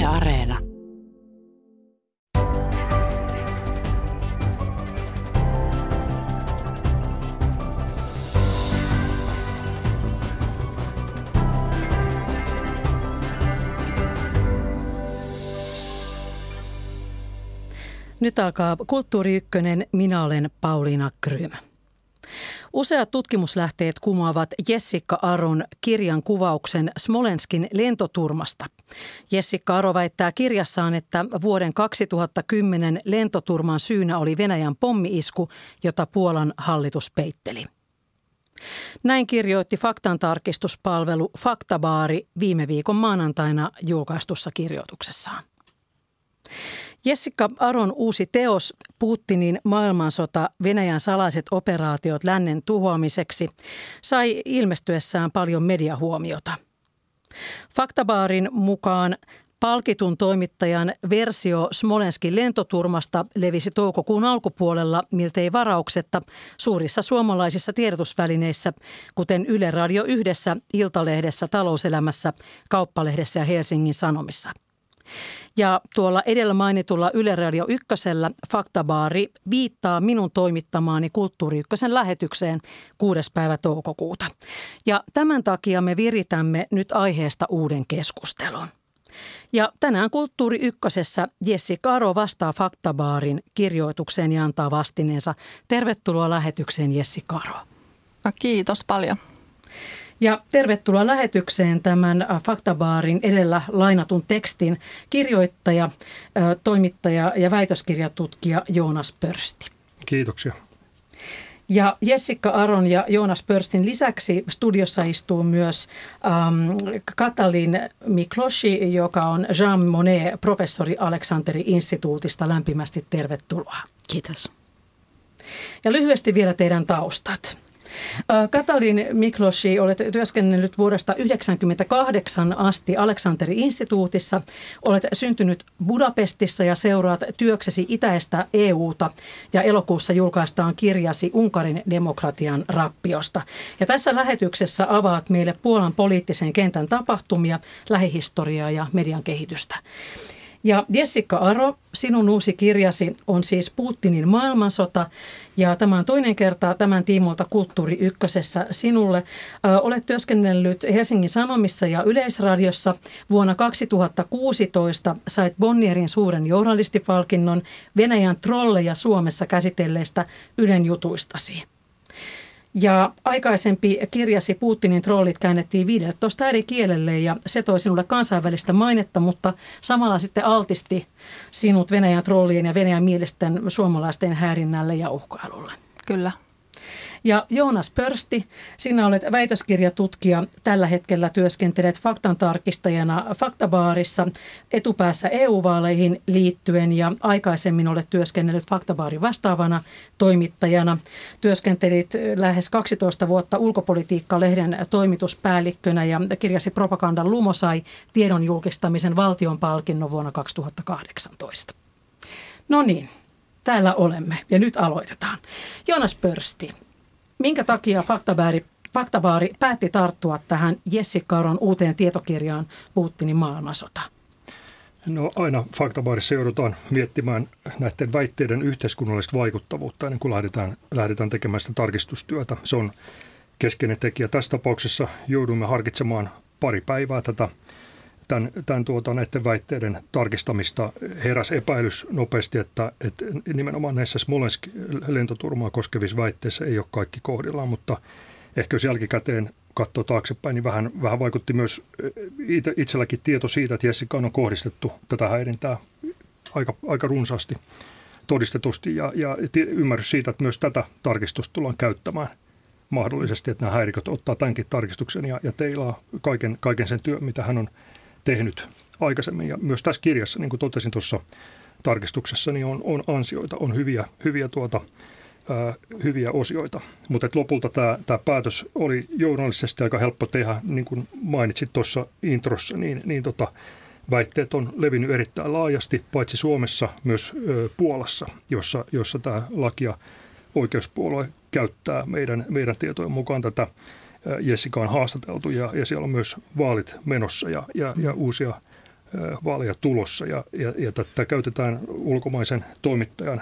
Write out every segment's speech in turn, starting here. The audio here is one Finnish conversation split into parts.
Areena. Nyt alkaa Kulttuuri Ykkönen. Minä olen Pauliina Krym. Useat tutkimuslähteet kumoavat Jessica Aron kirjan kuvauksen Smolenskin lentoturmasta. Jessica Aro väittää kirjassaan, että vuoden 2010 lentoturman syynä oli Venäjän pommi-isku, jota Puolan hallitus peitteli. Näin kirjoitti faktantarkistuspalvelu Faktabaari viime viikon maanantaina julkaistussa kirjoituksessaan. Jessica Aron uusi teos Putinin maailmansota, Venäjän salaiset operaatiot lännen tuhoamiseksi sai ilmestyessään paljon mediahuomiota. Faktabaarin mukaan palkitun toimittajan versio Smolenskin lentoturmasta levisi toukokuun alkupuolella miltei varauksetta suurissa suomalaisissa tiedotusvälineissä, kuten Yle Radio 1:ssä, Iltalehdessä, Talouselämässä, Kauppalehdessä ja Helsingin Sanomissa. Ja tuolla edellä mainitulla Yle Radio 1:llä Faktabaari viittaa minun toimittamaani Kulttuuri Ykkösen lähetykseen 6. päivä toukokuuta. Ja tämän takia me viritämme nyt aiheesta uuden keskustelun. Ja tänään Kulttuuri Ykkösessä Jessica Aro vastaa Faktabaarin kirjoitukseen ja antaa vastineensa. Tervetuloa lähetykseen, Jessica Aro. Kiitos paljon. Ja tervetuloa lähetykseen tämän Faktabaarin edellä lainatun tekstin kirjoittaja, toimittaja ja väitöskirjatutkija Joonas Pörsti. Kiitoksia. Ja Jessica Aron ja Joonas Pörstin lisäksi studiossa istuu myös Katalin Mikloshi, joka on Jean Monnet-professori Aleksanteri-instituutista. Lämpimästi tervetuloa. Kiitos. Ja lyhyesti vielä teidän taustat. Katalin Mikloshi, olet työskennellyt vuodesta 1998 asti Aleksanteri-instituutissa. Olet syntynyt Budapestissa ja seuraat työksesi itäistä EUta ja elokuussa julkaistaan kirjasi Unkarin demokratian rappiosta. Ja tässä lähetyksessä avaat meille Puolan poliittisen kentän tapahtumia, lähihistoriaa ja median kehitystä. Ja Jessica Aro, sinun uusi kirjasi on siis Putinin maailmansota ja tämä on toinen kerta tämän tiimoilta Kulttuuri Ykkösessä sinulle. Olet työskennellyt Helsingin Sanomissa ja Yleisradiossa. Vuonna 2016 sait Bonnierin suuren journalistipalkinnon Venäjän trolleja Suomessa käsitelleistä Ylen jutuistasi. Ja aikaisempi kirjasi Putinin trollit käännettiin 15 eri kielelle ja se toi sinulle kansainvälistä mainetta, mutta samalla sitten altisti sinut Venäjän trollien ja Venäjän mielisten suomalaisten häirinnälle ja uhkailulle. Kyllä. Ja Joonas Pörsti, sinä olet väitöskirjatutkija, tällä hetkellä työskentelet faktantarkistajana Faktabaarissa etupäässä EU-vaaleihin liittyen ja aikaisemmin olet työskennellyt Faktabaarin vastaavana toimittajana. Työskentelit lähes 12 vuotta Ulkopolitiikka-lehden toimituspäällikkönä ja kirjasi Propagandan lumo sai tiedon julkistamisen valtionpalkinnon vuonna 2018. No niin, täällä olemme ja nyt aloitetaan. Joonas Pörsti. Minkä takia Faktabaari päätti tarttua tähän Jessica Aron uuteen tietokirjaan Putinin maailmansota? No aina Faktabaarissa joudutaan miettimään näiden väitteiden yhteiskunnallista vaikuttavuutta ennen kuin lähdetään tekemään sitä tarkistustyötä. Se on keskeinen tekijä. Tässä tapauksessa joudumme harkitsemaan pari päivää näiden väitteiden tarkistamista. Heräsi epäilys nopeasti, että nimenomaan näissä Smolensk-lentoturmaa koskevissa väitteissä ei ole kaikki kohdillaan, mutta ehkä jos jälkikäteen katsoo taaksepäin, niin vähän vaikutti myös itselläkin tieto siitä, että Jessicaan on kohdistettu tätä häirintää aika runsaasti todistetusti ja ymmärrys siitä, että myös tätä tarkistusta tullaan käyttämään mahdollisesti, että nämä häiriköt ottaa tämänkin tarkistuksen ja teilaa kaiken sen työn, mitä hän on tehnyt aikaisemmin. Ja myös tässä kirjassa, niin kuin totesin tuossa tarkistuksessa, niin on ansioita, on hyviä osioita. Mutta lopulta tämä päätös oli journalistisesti aika helppo tehdä, niin kuin mainitsit tuossa introssa, niin väitteet on levinnyt erittäin laajasti, paitsi Suomessa, myös Puolassa, jossa tämä laki- ja oikeuspuolue käyttää meidän tietojen mukaan tätä. Jessica on haastateltu ja siellä on myös vaalit menossa ja uusia vaaleja tulossa ja tätä käytetään ulkomaisen toimittajan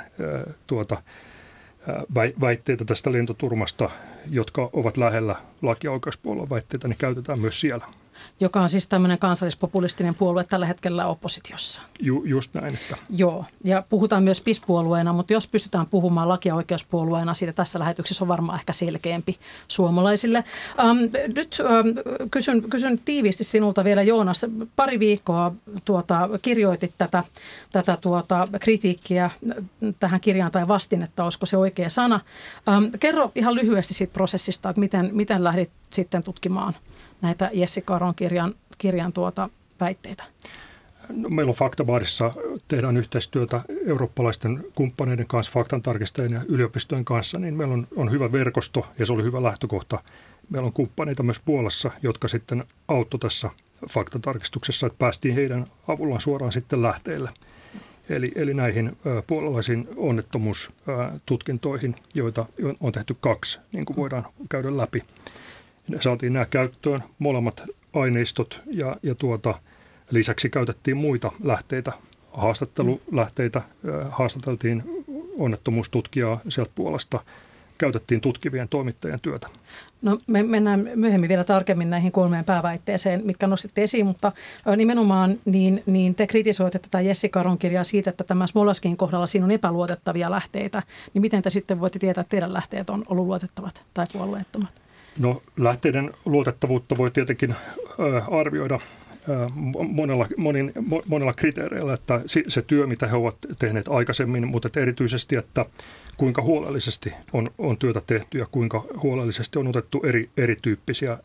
väitteitä tästä lentoturmasta, jotka ovat lähellä laki- ja oikeuspuolueen väitteitä, niin käytetään myös siellä. Joka on siis tämmöinen kansallispopulistinen puolue tällä hetkellä oppositiossa. Just näin. Että. Joo, ja puhutaan myös PIS-puolueena, mutta jos pystytään puhumaan laki- ja oikeuspuolueena, siitä tässä lähetyksessä on varmaan ehkä selkeämpi suomalaisille. Nyt kysyn tiiviisti sinulta vielä, Joonas. Pari viikkoa kirjoitit tätä kritiikkiä tähän kirjaan tai vastinetta, olisiko se oikea sana. Kerro ihan lyhyesti siitä prosessista, että miten lähdit sitten tutkimaan näitä Jessica Aron kirjan väitteitä? No, meillä on Faktabaarissa, tehdään yhteistyötä eurooppalaisten kumppaneiden kanssa, faktantarkistajien ja yliopistojen kanssa, niin meillä on hyvä verkosto ja se oli hyvä lähtökohta. Meillä on kumppaneita myös Puolassa, jotka sitten auttoi tässä faktantarkistuksessa, että päästiin heidän avullaan suoraan sitten lähteille. Eli näihin puolalaisiin onnettomuustutkintoihin, joita on tehty 2, niin kuin voidaan käydä läpi. Saatiin nämä käyttöön, molemmat aineistot ja lisäksi käytettiin muita lähteitä, haastattelulähteitä, haastateltiin onnettomuustutkijaa sieltä Puolasta, käytettiin tutkivien toimittajien työtä. No me mennään myöhemmin vielä tarkemmin näihin 3 pääväitteeseen, mitkä nostitte esiin, mutta nimenomaan niin te kritisoitte tätä Jessica Aron kirjaa siitä, että tämä Smolanskin kohdalla siinä on epäluotettavia lähteitä, niin miten te sitten voitte tietää, että teidän lähteet on ollut luotettavat tai puolueettomat? No lähteiden luotettavuutta voi tietenkin arvioida monella kriteereillä, että se työ, mitä he ovat tehneet aikaisemmin, mutta erityisesti, että kuinka huolellisesti on työtä tehty ja kuinka huolellisesti on otettu erityyppisiä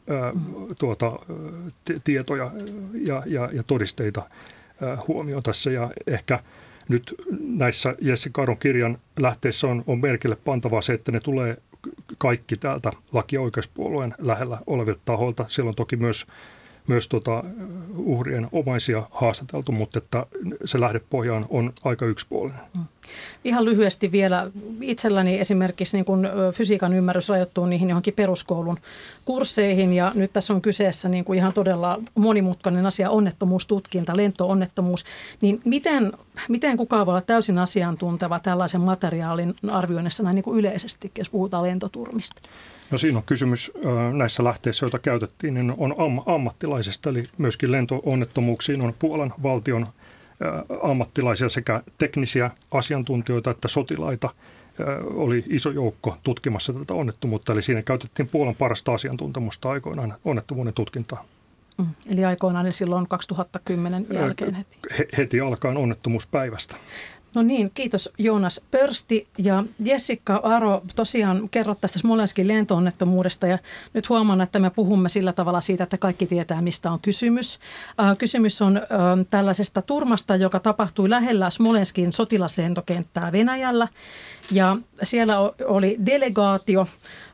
tietoja ja todisteita huomioon tässä. Ja ehkä nyt näissä Jessica Aron kirjan lähteissä on merkille pantavaa se, että ne tulee kaikki täältä laki- ja oikeuspuolueen lähellä olevilta tahoilta. Siellä on toki myös uhrien omaisia haastateltu, mutta että se lähdepohja on aika yksipuolinen. Ihan lyhyesti vielä. Itselläni esimerkiksi niin kun fysiikan ymmärrys rajoittuu niihin johonkin peruskoulun kursseihin ja nyt tässä on kyseessä niin kuin ihan todella monimutkainen asia, onnettomuustutkinta, lento-onnettomuus. Niin miten kukaan voi olla täysin asiantunteva tällaisen materiaalin arvioinnissa näin niin kuin yleisesti, jos puhutaan lentoturmista? No siinä on kysymys näissä lähteissä, joita käytettiin, niin on ammattilaisista, eli myöskin lento-onnettomuuksiin on Puolan valtion ammattilaisia sekä teknisiä asiantuntijoita että sotilaita. Oli iso joukko tutkimassa tätä onnettomuutta, eli siinä käytettiin Puolan parasta asiantuntemusta aikoinaan onnettomuuden tutkintaa. Eli aikoinaan eli silloin 2010 jälkeen heti? Heti alkaen onnettomuuspäivästä. No niin, kiitos Joonas Pörsti ja Jessica Aro. Tosiaan kerrot tästä Smolenskin lento-onnettomuudesta ja nyt huomaan, että me puhumme sillä tavalla siitä, että kaikki tietää, mistä on kysymys. Kysymys on tällaisesta turmasta, joka tapahtui lähellä Smolenskin sotilaslentokenttää Venäjällä ja siellä oli delegaatio,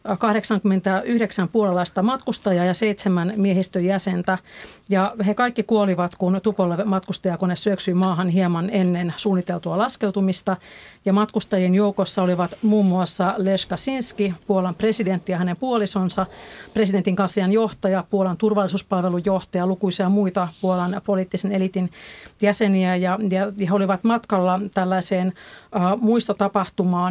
89 puolalaista matkustajaa ja 7 miehistön jäsentä. Ja he kaikki kuolivat, kun Tupolev matkustajakone syöksyi maahan hieman ennen suunniteltua laskeutumista. Ja matkustajien joukossa olivat muun muassa Lech Kaczynski, Puolan presidentti ja hänen puolisonsa, presidentin kanslian johtaja, Puolan turvallisuuspalvelun johtaja, lukuisia muita Puolan poliittisen eliitin jäseniä. Ja he olivat matkalla tällaiseen muistotapahtumaan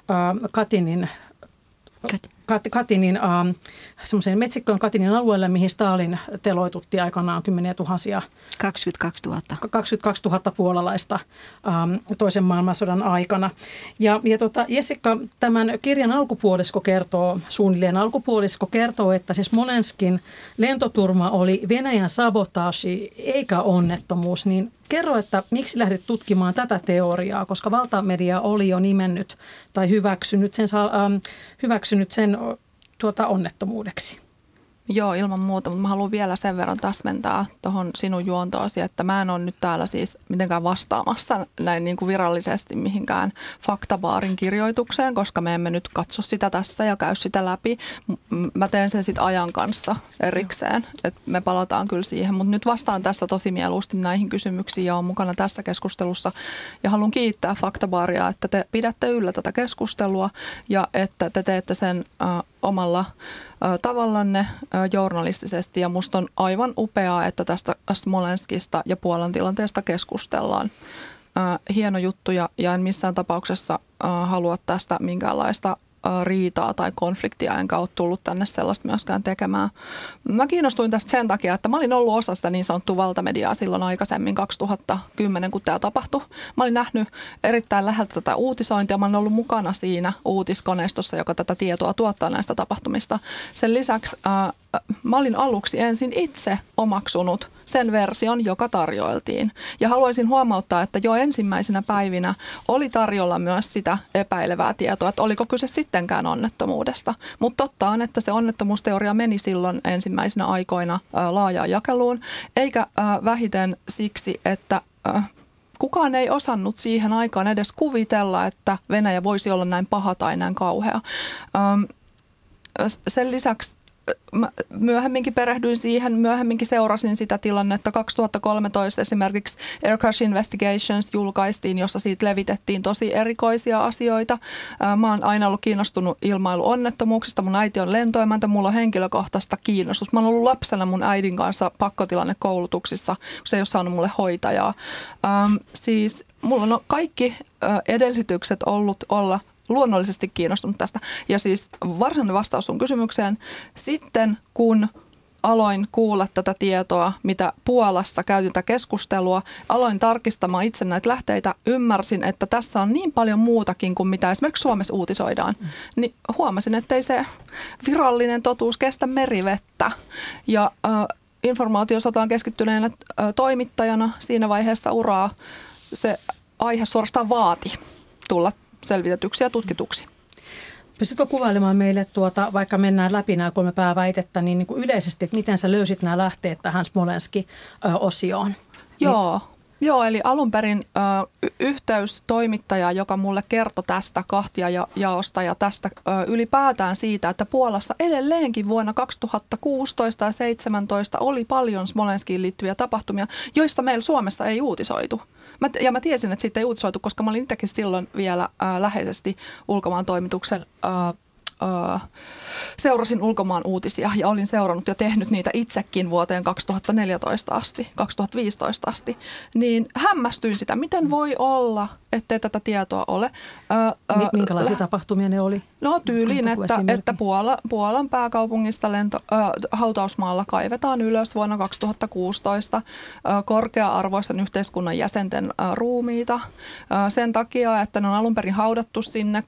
Katinin semmoiseen metsikköön Katinin alueelle, mihin Stalin teloitutti aikanaan 10 000. 22 000 puolalaista toisen maailmansodan aikana. Ja Jessica, tämän kirjan suunnilleen alkupuolisko kertoo, että siis Smolenskin lentoturma oli Venäjän sabotaasi eikä onnettomuus, niin kerro, että miksi lähdit tutkimaan tätä teoriaa, koska valtamedia oli jo nimennyt tai hyväksynyt sen onnettomuudeksi. Joo, ilman muuta, mutta mä haluan vielä sen verran täsmentää tuohon sinun juontoosi, että mä en ole nyt täällä siis mitenkään vastaamassa näin niin kuin virallisesti mihinkään Faktabaarin kirjoitukseen, koska me emme nyt katso sitä tässä ja käy sitä läpi. Mä teen sen sitten ajan kanssa erikseen, että me palataan kyllä siihen, mutta nyt vastaan tässä tosi mieluusti näihin kysymyksiin ja olen mukana tässä keskustelussa ja haluan kiittää Faktabaaria, että te pidätte yllä tätä keskustelua ja että te teette sen omalla tavallanne journalistisesti ja musta on aivan upeaa, että tästä Smolenskista ja Puolan tilanteesta keskustellaan. Hieno juttu ja en missään tapauksessa halua tästä minkäänlaista riitaa tai konfliktia, enkä ole tullut tänne sellaista myöskään tekemään. Mä kiinnostuin tästä sen takia, että mä olin ollut osa sitä niin sanottua valtamediaa silloin aikaisemmin 2010, kun tämä tapahtui. Mä olin nähnyt erittäin läheltä tätä uutisointia. Mä olin ollut mukana siinä uutiskoneistossa, joka tätä tietoa tuottaa näistä tapahtumista. Sen lisäksi mä olin aluksi ensin itse omaksunut sen version, joka tarjoiltiin. Ja haluaisin huomauttaa, että jo ensimmäisenä päivinä oli tarjolla myös sitä epäilevää tietoa, että oliko kyse sittenkään onnettomuudesta. Mutta totta on, että se onnettomuusteoria meni silloin ensimmäisenä aikoina laajaan jakeluun, eikä vähiten siksi, että kukaan ei osannut siihen aikaan edes kuvitella, että Venäjä voisi olla näin paha tai näin kauhea. Sen lisäksi mä myöhemminkin perehdyin siihen, myöhemminkin seurasin sitä tilannetta. 2013 esimerkiksi Air Crash Investigations julkaistiin, jossa siitä levitettiin tosi erikoisia asioita. Mä oon aina ollut kiinnostunut ilmailuonnettomuuksista. Mun äiti on lentoemäntä, mulla on henkilökohtaista kiinnostus. Mä oon ollut lapsena mun äidin kanssa pakkotilannekoulutuksissa, kun se ei ole saanut mulle hoitajaa. Siis mulla on kaikki edellytykset ollut olla luonnollisesti kiinnostunut tästä. Ja siis varsinainen vastaus sun kysymykseen. Sitten kun aloin kuulla tätä tietoa, mitä Puolassa käytiin tätä keskustelua, aloin tarkistamaan itse näitä lähteitä, ymmärsin, että tässä on niin paljon muutakin kuin mitä esimerkiksi Suomessa uutisoidaan. Niin huomasin, että ei se virallinen totuus kestä merivettä. Ja informaatiosotaan keskittyneenä toimittajana siinä vaiheessa uraa se aihe suorastaan vaati tulla selvitetyksi ja tutkituksi. Pystytkö kuvailemaan meille, vaikka mennään läpi nämä 3 pääväitettä, niin kuin yleisesti, että miten sä löysit nämä lähteet tähän Smolenski-osioon? Joo, eli alun perin yhteystoimittaja, joka mulle kertoi tästä kahtiajaosta ja tästä ylipäätään siitä, että Puolassa edelleenkin vuonna 2016 ja 2017 oli paljon Smolenskiin liittyviä tapahtumia, joista meillä Suomessa ei uutisoitu. Mä tiesin, että siitä ei uutisoitu, koska mä olin itsekin silloin vielä läheisesti ulkomaan toimituksen seurasin ulkomaan uutisia ja olin seurannut ja tehnyt niitä itsekin vuoteen 2014 asti, 2015 asti, niin hämmästyin sitä, miten voi olla, ettei tätä tietoa ole. Minkälaisia tapahtumia ne oli? No tyyliin, että Puolan pääkaupungista hautausmaalla kaivetaan ylös vuonna 2016 korkea-arvoisten yhteiskunnan jäsenten ruumiita sen takia, että ne on alun perin haudattu sinne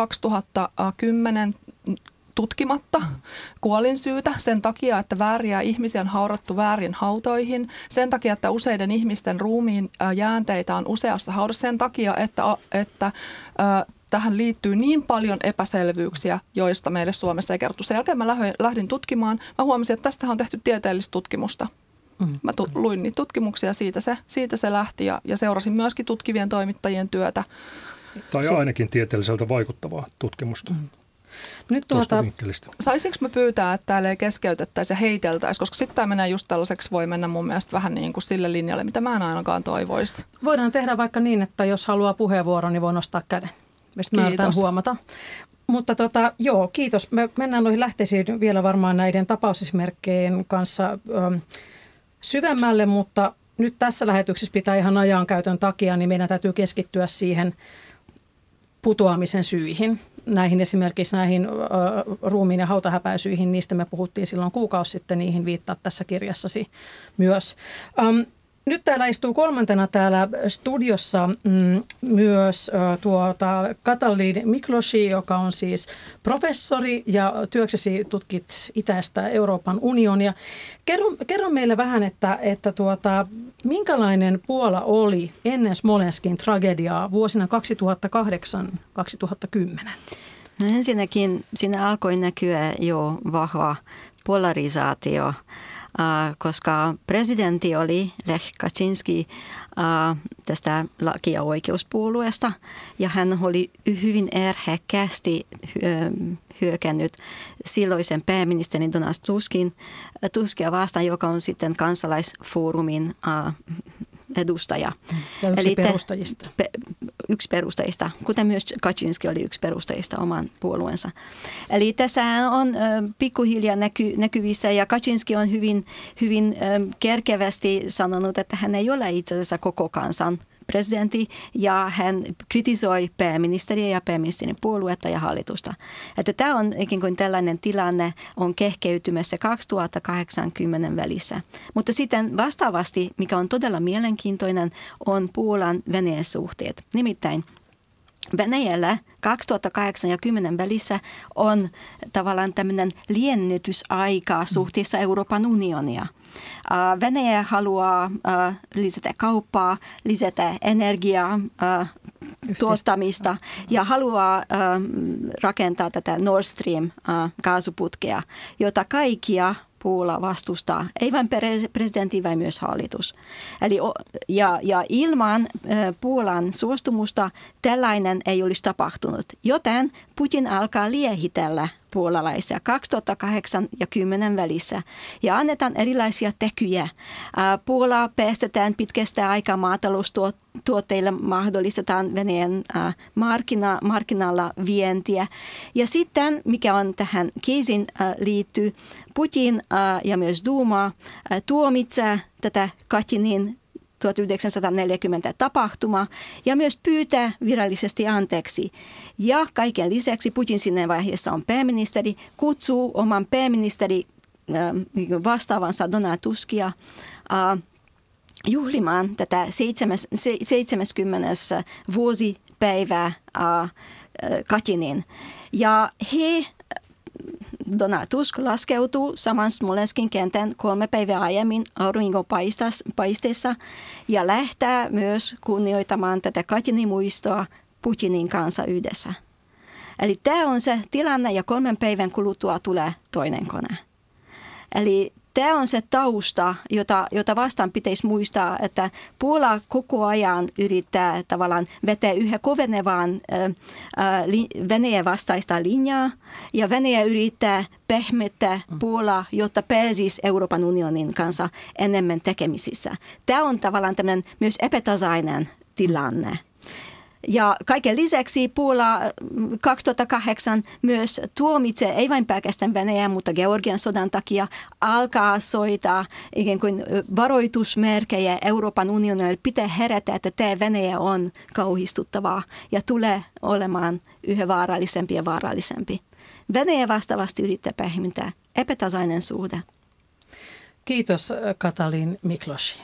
2010 tutkimatta kuolinsyytä sen takia, että vääriä ihmisiä on haudattu väärin hautoihin, sen takia, että useiden ihmisten ruumiin jäänteitä on useassa haudassa, sen takia, että tähän liittyy niin paljon epäselvyyksiä, joista meille Suomessa ei kerrottu. Sen jälkeen mä lähdin tutkimaan. Mä huomasin, että tästä on tehty tieteellistä tutkimusta. Mä luin niitä tutkimuksia, siitä se lähti ja seurasin myöskin tutkivien toimittajien työtä. Tai ainakin tieteelliseltä vaikuttavaa tutkimusta. Nyt saisinko mä pyytää, että täällä ei keskeytettäisi ja heiteltäisi, koska sitten tämä menee just tällaiseksi, voi mennä mun mielestä vähän niin kuin sille linjalle, mitä mä en ainakaan toivoisi. Voidaan tehdä vaikka niin, että jos haluaa puheenvuoron, niin voi nostaa käden. Mä yritän huomata. Mutta joo, kiitos. Me mennään noihin lähteisiin vielä varmaan näiden tapausesimerkkien kanssa syvemmälle, mutta nyt tässä lähetyksessä pitää ihan ajankäytön takia, niin meidän täytyy keskittyä siihen putoamisen syihin. Esimerkiksi näihin ruumiin- ja hautahäpäisyihin, niistä me puhuttiin silloin kuukausi sitten, niihin viittaa tässä kirjassasi myös. Nyt täällä istuu kolmantena täällä studiossa myös Katalin Mikloshi, joka on siis professori ja työksesi tutkit itäistä Euroopan unionia. Kerro meille vähän, että minkälainen Puola oli ennen Smolenskin tragediaa vuosina 2008-2010? No ensinnäkin siinä alkoi näkyä jo vahva polarisaatio, koska presidentti oli Lech Kaczynski tästä laki- ja oikeuspuolueesta ja hän oli hyvin ärhäkkäästi hyökännyt silloisen pääministerin Donald Tuskia vastaan, joka on sitten kansalaisfoorumin edustaja. Ja yksi perustajista. yksi perustajista, kuten myös Kaczynski oli yksi perustajista oman puolueensa. Eli tässä on pikkuhiljaa näkyvissä ja Kaczynski on hyvin kerkevästi sanonut, että hän ei ole itse asiassa koko kansan presidentti ja hän kritisoi pääministeriä ja pääministerin puoluetta ja hallitusta. Että tämä on ikään kuin tällainen tilanne on kehkeytymässä 2080 välissä. Mutta sitten vastaavasti, mikä on todella mielenkiintoinen, on Puolan Venäjän suhteet. Nimittäin Venäjällä 2008 ja 2010 välissä on tavallaan tämmöinen liennytysaika suhteessa Euroopan unionia. Venäjä haluaa lisätä kauppaa, lisätä energiaa, tuottamista ja haluaa rakentaa tätä Nord Stream kaasuputkea, jota kaikkia Puola vastustaa, ei vain presidentti, vaan myös hallitus. Eli, ja ilman Puolan suostumusta tällainen ei olisi tapahtunut, joten Putin alkaa liehitellä puolalaisia 2008 ja 2010 välissä ja annetaan erilaisia tekyjä. Puolaa päästetään pitkästä aikaa maataloustuotteille, mahdollistetaan Venäjän markkinalla vientiä. Ja sitten, mikä on tähän keisiin liittyy, Putin ja myös Duma tuomitsee tätä Katynin 1940 tapahtuma ja myös pyytää virallisesti anteeksi. Ja kaiken lisäksi Putin sinne vaiheessa on pääministeri, kutsuu oman pääministeri vastaavansa Donald Tuskia juhlimaan tätä 70. vuosipäivää Katynin. Ja Donald Tusk laskeutuu saman Smolenskin kentän 3 päivää aiemmin auringon paisteessa ja lähtee myös kunnioittamaan tätä Katynin muistoa Putinin kanssa yhdessä. Eli tämä on se tilanne ja 3 päivän kuluttua tulee toinen kone. Eli tämä on se tausta, jota vastaan pitäisi muistaa, että Puola koko ajan yrittää tavallaan vetää yhä kovenevaan Venäjän vastaista linjaa ja Venäjä yrittää pehmettää Puolaa, jotta pääsisi Euroopan unionin kanssa enemmän tekemisissä. Tämä on tavallaan tämmöinen myös epätasainen tilanne. Ja kaiken lisäksi Puola 2008 myös tuomitsee, ei vain pelkästään Venäjän, mutta Georgian sodan takia alkaa soittaa ikään kuin varoitusmerkejä Euroopan unionille. Pitää herätä, että tämä Venäjä on kauhistuttavaa ja tulee olemaan yhä vaarallisempi ja vaarallisempi. Venäjä vastaavasti yrittää pehmentää epätasainen suhde. Kiitos Katalin Mikloši.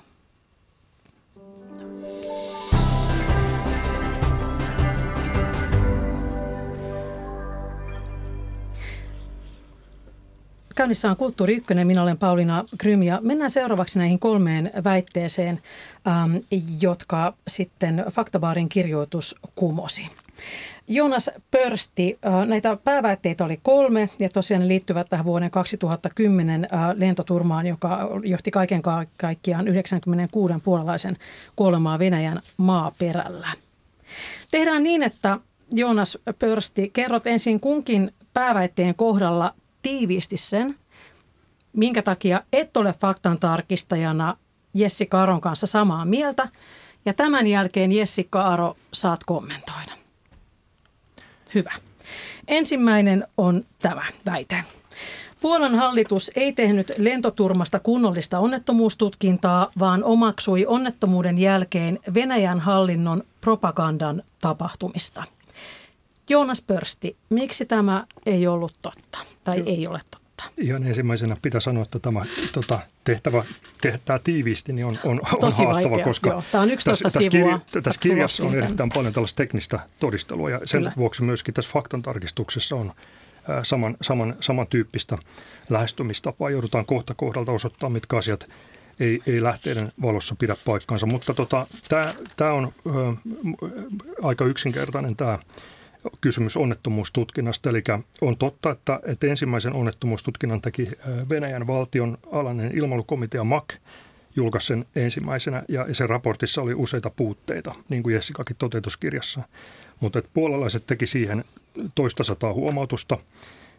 Käynnissä on Kulttuuri Ykkönen, minä olen Pauliina Grym ja mennään seuraavaksi näihin 3 väitteeseen, jotka sitten Faktabaarin kirjoitus kumosi. Joonas Pörsti, näitä pääväitteitä oli 3 ja tosiaan ne liittyvät tähän vuoden 2010 lentoturmaan, joka johti kaiken kaikkiaan 96 puolalaisen kuolemaa Venäjän maaperällä. Tehdään niin, että Joonas Pörsti, kerrot ensin kunkin pääväitteen kohdalla tiiviisti sen, minkä takia et ole faktantarkistajana Jessica Aron kanssa samaa mieltä. Ja tämän jälkeen Jessica Aro saat kommentoida. Hyvä. Ensimmäinen on tämä väite. Puolan hallitus ei tehnyt lentoturmasta kunnollista onnettomuustutkintaa, vaan omaksui onnettomuuden jälkeen Venäjän hallinnon propagandan tapahtumista. Joonas Pörsti, miksi tämä ei ollut totta tai ei ole totta? Ihan ensimmäisenä pitää sanoa, että tämä tehtävä tiiviisti niin on tosi haastava, vaikea. koska joo, tämä on 11 sivua. Tässä kirjassa on erittäin paljon tällaista teknistä todistelua ja sen Kyllä. vuoksi myöskin tässä faktantarkistuksessa on samantyyppistä lähestymistapaa. Joudutaan kohta kohdalta osoittaa, mitkä asiat ei lähteiden valossa pidä paikkaansa, mutta tämä on aika yksinkertainen tämä kysymys onnettomuustutkinnasta. Eli on totta, että ensimmäisen onnettomuustutkinnan teki Venäjän valtion alainen ilmailukomitea MAK, julkaisi sen ensimmäisenä ja sen raportissa oli useita puutteita, niin kuin Jessikakin toteutuskirjassa. Mutta puolalaiset teki siihen 200 huomautusta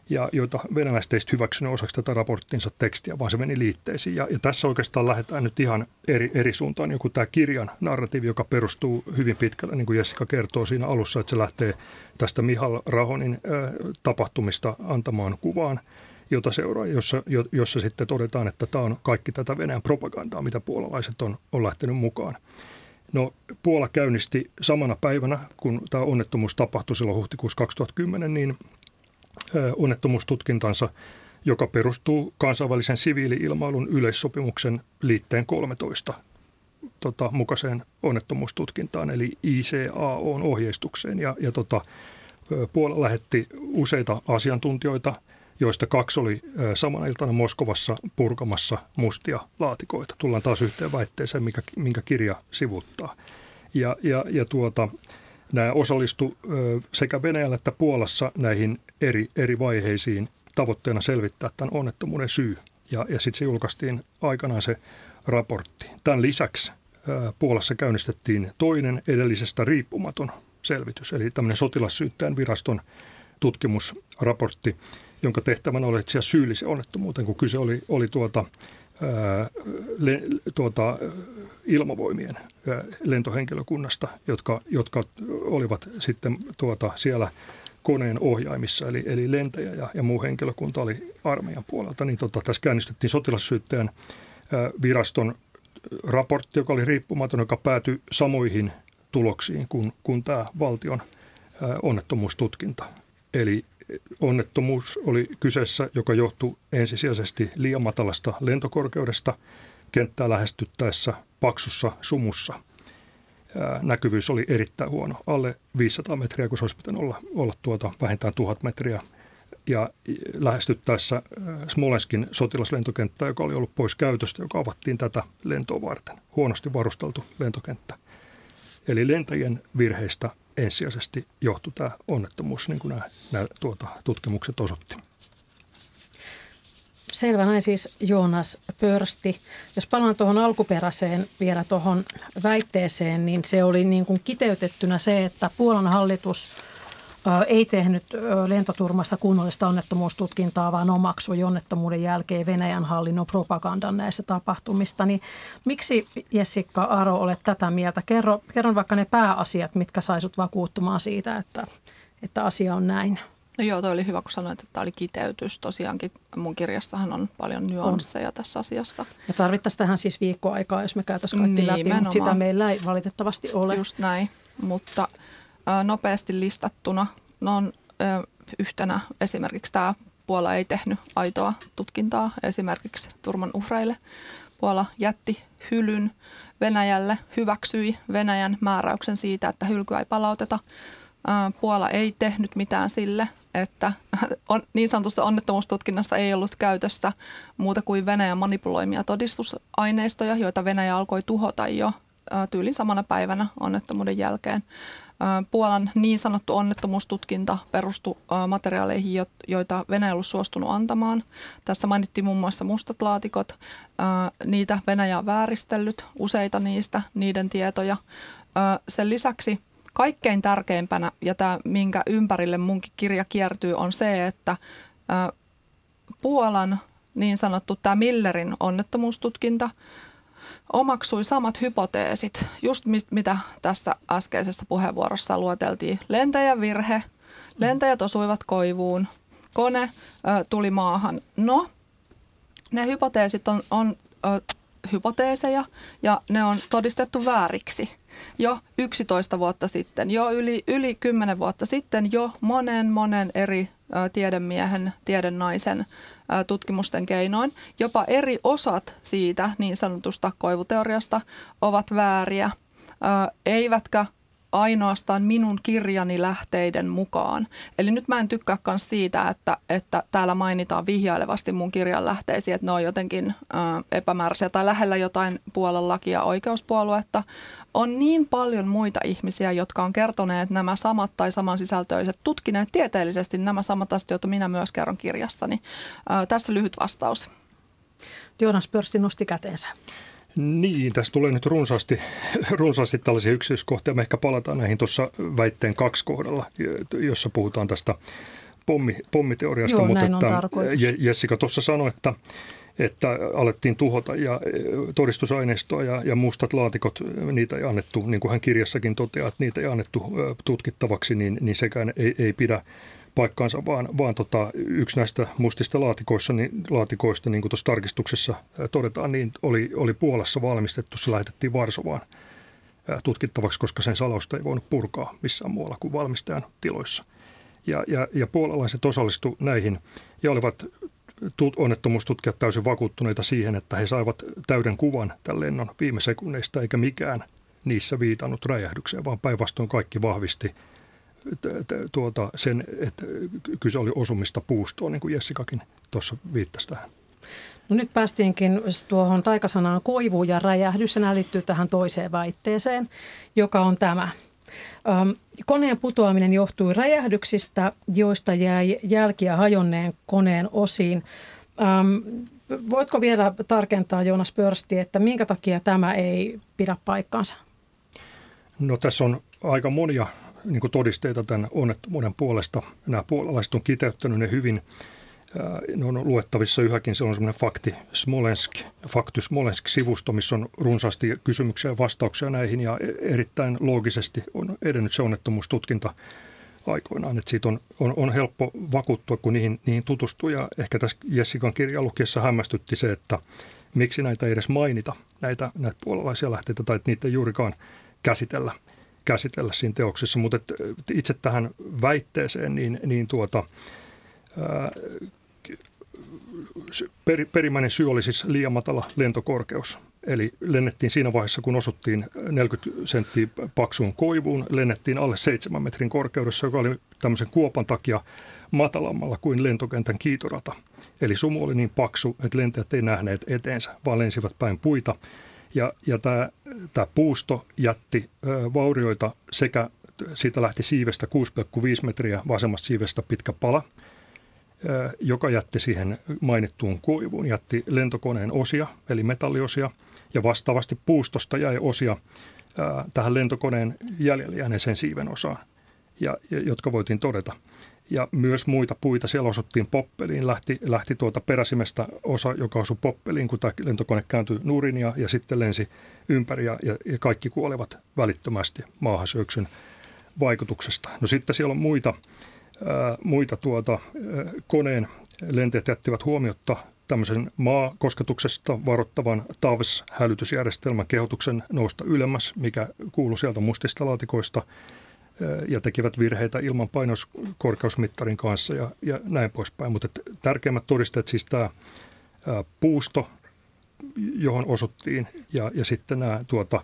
ja joita venäläiset ei hyväksynyt osaksi tätä raporttinsa tekstiä, vaan se meni liitteisiin. Ja tässä oikeastaan lähdetään nyt ihan eri suuntaan. Joku tämä kirjan narratiivi, joka perustuu hyvin pitkälle, niin kuin Jessica kertoo siinä alussa, että se lähtee tästä Mihail Rahonin tapahtumista antamaan kuvaan, jota seuraa, jossa sitten todetaan, että tämä on kaikki tätä Venäjän propagandaa, mitä puolalaiset on lähtenyt mukaan. No, Puola käynnisti samana päivänä, kun tämä onnettomuus tapahtui silloin huhtikuussa 2010, niin onnettomuustutkintansa, joka perustuu kansainvälisen siviili-ilmailun yleissopimuksen liitteen 13 mukaiseen onnettomuustutkintaan, eli ICAO:n ohjeistukseen. Puola lähetti useita asiantuntijoita, joista 2 oli samana iltana Moskovassa purkamassa mustia laatikoita. Tullaan taas yhteen väitteeseen, minkä kirja sivuttaa. Nämä osallistu sekä Venäjällä että Puolassa näihin eri vaiheisiin tavoitteena selvittää tämän onnettomuuden syy. Ja sitten se julkaistiin aikanaan se raportti. Tämän lisäksi Puolassa käynnistettiin toinen edellisestä riippumaton selvitys, eli tämmöinen sotilassyyttäjän viraston tutkimusraportti, jonka tehtävänä oli etsiä syyllisen onnettomuuteen, kun kyse oli ilmavoimien lentohenkilökunnasta, jotka olivat sitten siellä koneen ohjaimissa, eli lentäjä ja muu henkilökunta oli armeijan puolelta. Niin tässä käynnistettiin sotilassyyttäjän viraston raportti, joka oli riippumaton, joka päätyi samoihin tuloksiin kuin tämä valtion onnettomuustutkinta. Eli onnettomuus oli kyseessä, joka johtui ensisijaisesti liian matalasta lentokorkeudesta kenttää lähestyttäessä paksussa sumussa. Näkyvyys oli erittäin huono, alle 500 metriä, kun se olisi pitänyt olla vähintään 1000 metriä. Ja lähestyttäessä Smolenskin sotilaslentokenttää, joka oli ollut pois käytöstä, joka avattiin tätä lentoa varten. Huonosti varusteltu lentokenttä. Eli lentäjien virheistä ensisijaisesti johtui tämä onnettomuus, niin kuin nämä tutkimukset osoitti. Selvä, näin siis Joonas Pörsti. Jos palaan tuohon alkuperäiseen vielä tuohon väitteeseen, niin se oli niin kuin kiteytettynä se, että Puolan hallitus ei tehnyt lentoturmassa kunnollista onnettomuustutkintaa, vaan omaksui onnettomuuden jälkeen Venäjän hallinnon propagandan näistä tapahtumista. Niin miksi, Jessica Aro, olet tätä mieltä? Kerron vaikka ne pääasiat, mitkä saisut vakuuttumaan siitä, että asia on näin. No joo, toi oli hyvä, kun sanoit, että tämä oli kiteytys. Tosiaankin mun kirjassahan on paljon nyansseja tässä asiassa. Ja tarvittaisiin tähän siis viikkoaikaa, jos me käytäisiin kaikki läpi, mutta sitä meillä ei valitettavasti ole. Just näin, mutta nopeasti listattuna on yhtenä esimerkiksi tämä Puola ei tehnyt aitoa tutkintaa esimerkiksi turman uhreille. Puola jätti hylyn Venäjälle, hyväksyi Venäjän määräyksen siitä, että hylkyä ei palauteta. Puola ei tehnyt mitään sille, että niin sanotussa onnettomuustutkinnassa ei ollut käytössä muuta kuin Venäjän manipuloimia todistusaineistoja, joita Venäjä alkoi tuhota jo tyylin samana päivänä onnettomuuden jälkeen. Puolan niin sanottu onnettomuustutkinta perustui materiaaleihin, joita Venäjä ei ollut suostunut antamaan. Tässä mainittiin muun muassa mustat laatikot. Niitä Venäjä on vääristellyt, useita niiden tietoja. Sen lisäksi kaikkein tärkeimpänä, ja tämä minkä ympärille munkin kirja kiertyy, on se, että Puolan niin sanottu tämä Millerin onnettomuustutkinta omaksui samat hypoteesit, just mitä tässä äskeisessä puheenvuorossa lueteltiin. Lentäjän virhe, lentäjät osuivat koivuun, kone tuli maahan. No, ne hypoteesit on hypoteeseja ja ne on todistettu vääriksi. Jo 11 vuotta sitten, jo yli 10 vuotta sitten, jo monen eri tiedemiehen, tiedennaisen tutkimusten keinoin. Jopa eri osat siitä niin sanotusta koivuteoriasta ovat vääriä, eivätkä ainoastaan minun kirjani lähteiden mukaan. Eli nyt mä en tykkääkään siitä, että täällä mainitaan vihjailevasti mun kirjan lähteisiin, että ne on jotenkin epämääräisiä tai lähellä jotain Puolan lakia oikeuspuoluetta. On niin paljon muita ihmisiä, jotka on kertoneet nämä samat tai samansisältöiset, tutkineet tieteellisesti nämä samat asiat, joita minä myös kerron kirjassani. Tässä lyhyt vastaus. Joonas Pörsti nosti käteensä. Niin, tässä tulee nyt runsaasti tällaisia yksityiskohtia. Me ehkä palataan näihin tuossa väitteen 2 kohdalla, jossa puhutaan tästä pommiteoriasta. Joo, mutta näin on tarkoitus. Jessica tuossa sanoi, että alettiin tuhota ja todistusaineistoa ja mustat laatikot, niitä ei annettu, niin kuin hän kirjassakin toteaa, että niitä ei annettu tutkittavaksi, niin sekään ei pidä paikkaansa, vaan yksi näistä mustista laatikoista, niin kuin tuossa tarkistuksessa todetaan, niin oli Puolassa valmistettu, se lähetettiin Varsovaan tutkittavaksi, koska sen salausta ei voinut purkaa missään muualla kuin valmistajan tiloissa. Ja puolalaiset osallistuivat näihin ja olivat onnettomuustutkijat täysin vakuuttuneita siihen, että he saivat täyden kuvan tämän lennon viime sekunneista, eikä mikään niissä viitannut räjähdykseen, vaan päinvastoin kaikki vahvisti sen, että kyse oli osumista puustoon, niin kuin Jessicakin tuossa viittasi tähän. No nyt päästiinkin tuohon taikasanaan koivu ja räjähdys, ja nämä liittyy tähän toiseen väitteeseen, joka on tämä. Koneen putoaminen johtui räjähdyksistä, joista jäi jälkiä hajonneen koneen osiin. Voitko vielä tarkentaa, Joonas Pörsti, että minkä takia tämä ei pidä paikkaansa? No tässä on aika monia niin kuin todisteita tämän onnettomuuden puolesta. Nämä puolalaiset on kiteyttänyt ne hyvin. Ne on luettavissa yhäkin. Se on semmoinen Fakty Smolensk-sivusto, missä on runsaasti kysymyksiä ja vastauksia näihin, ja erittäin loogisesti on edennyt se onnettomuustutkinta aikoinaan. Että siitä on helppo vakuuttua, kun niihin tutustuu, ja ehkä tässä Jessican kirjan lukiessa hämmästytti se, että miksi näitä ei edes mainita, näitä puolalaisia lähteitä, tai että niitä ei juurikaan käsitellä siinä teoksessa. Mutta itse tähän väitteeseen, perimmäinen syy oli siis liian matala lentokorkeus. Eli lennettiin siinä vaiheessa, kun osuttiin 40 senttiä paksuun koivuun, lennettiin alle 7 metrin korkeudessa, joka oli tämmöisen kuopan takia matalammalla kuin lentokentän kiitorata. Eli sumu oli niin paksu, että lentäjät ei nähneet eteensä, vaan lensivät päin puita. Ja tämä puusto jätti vaurioita sekä siitä lähti siivestä 6,5 metriä vasemmasta siivestä pitkä pala, joka jätti siihen mainittuun koivuun, jätti lentokoneen osia, eli metalliosia, ja vastaavasti puustosta jäi osia tähän lentokoneen jäljellä jääneeseen siiven osaan, jotka voitiin todeta. Ja myös muita puita siellä osuttiin poppeliin, lähti peräsimestä osa, joka osui poppeliin, kun tämä lentokone kääntyi nurin ja sitten lensi ympäri, ja kaikki kuolevat välittömästi maahansyöksyn vaikutuksesta. No sitten siellä on muita koneen lentäjät jättivät huomiotta tämmöisen maakosketuksesta varoittavan TAVS-hälytysjärjestelmän kehotuksen nousta ylemmäs, mikä kuului sieltä mustista laatikoista, ja tekivät virheitä ilman painoskorkeusmittarin kanssa ja näin poispäin. Mutta tärkeimmät todisteet siis tämä puusto, johon osuttiin, ja sitten nämä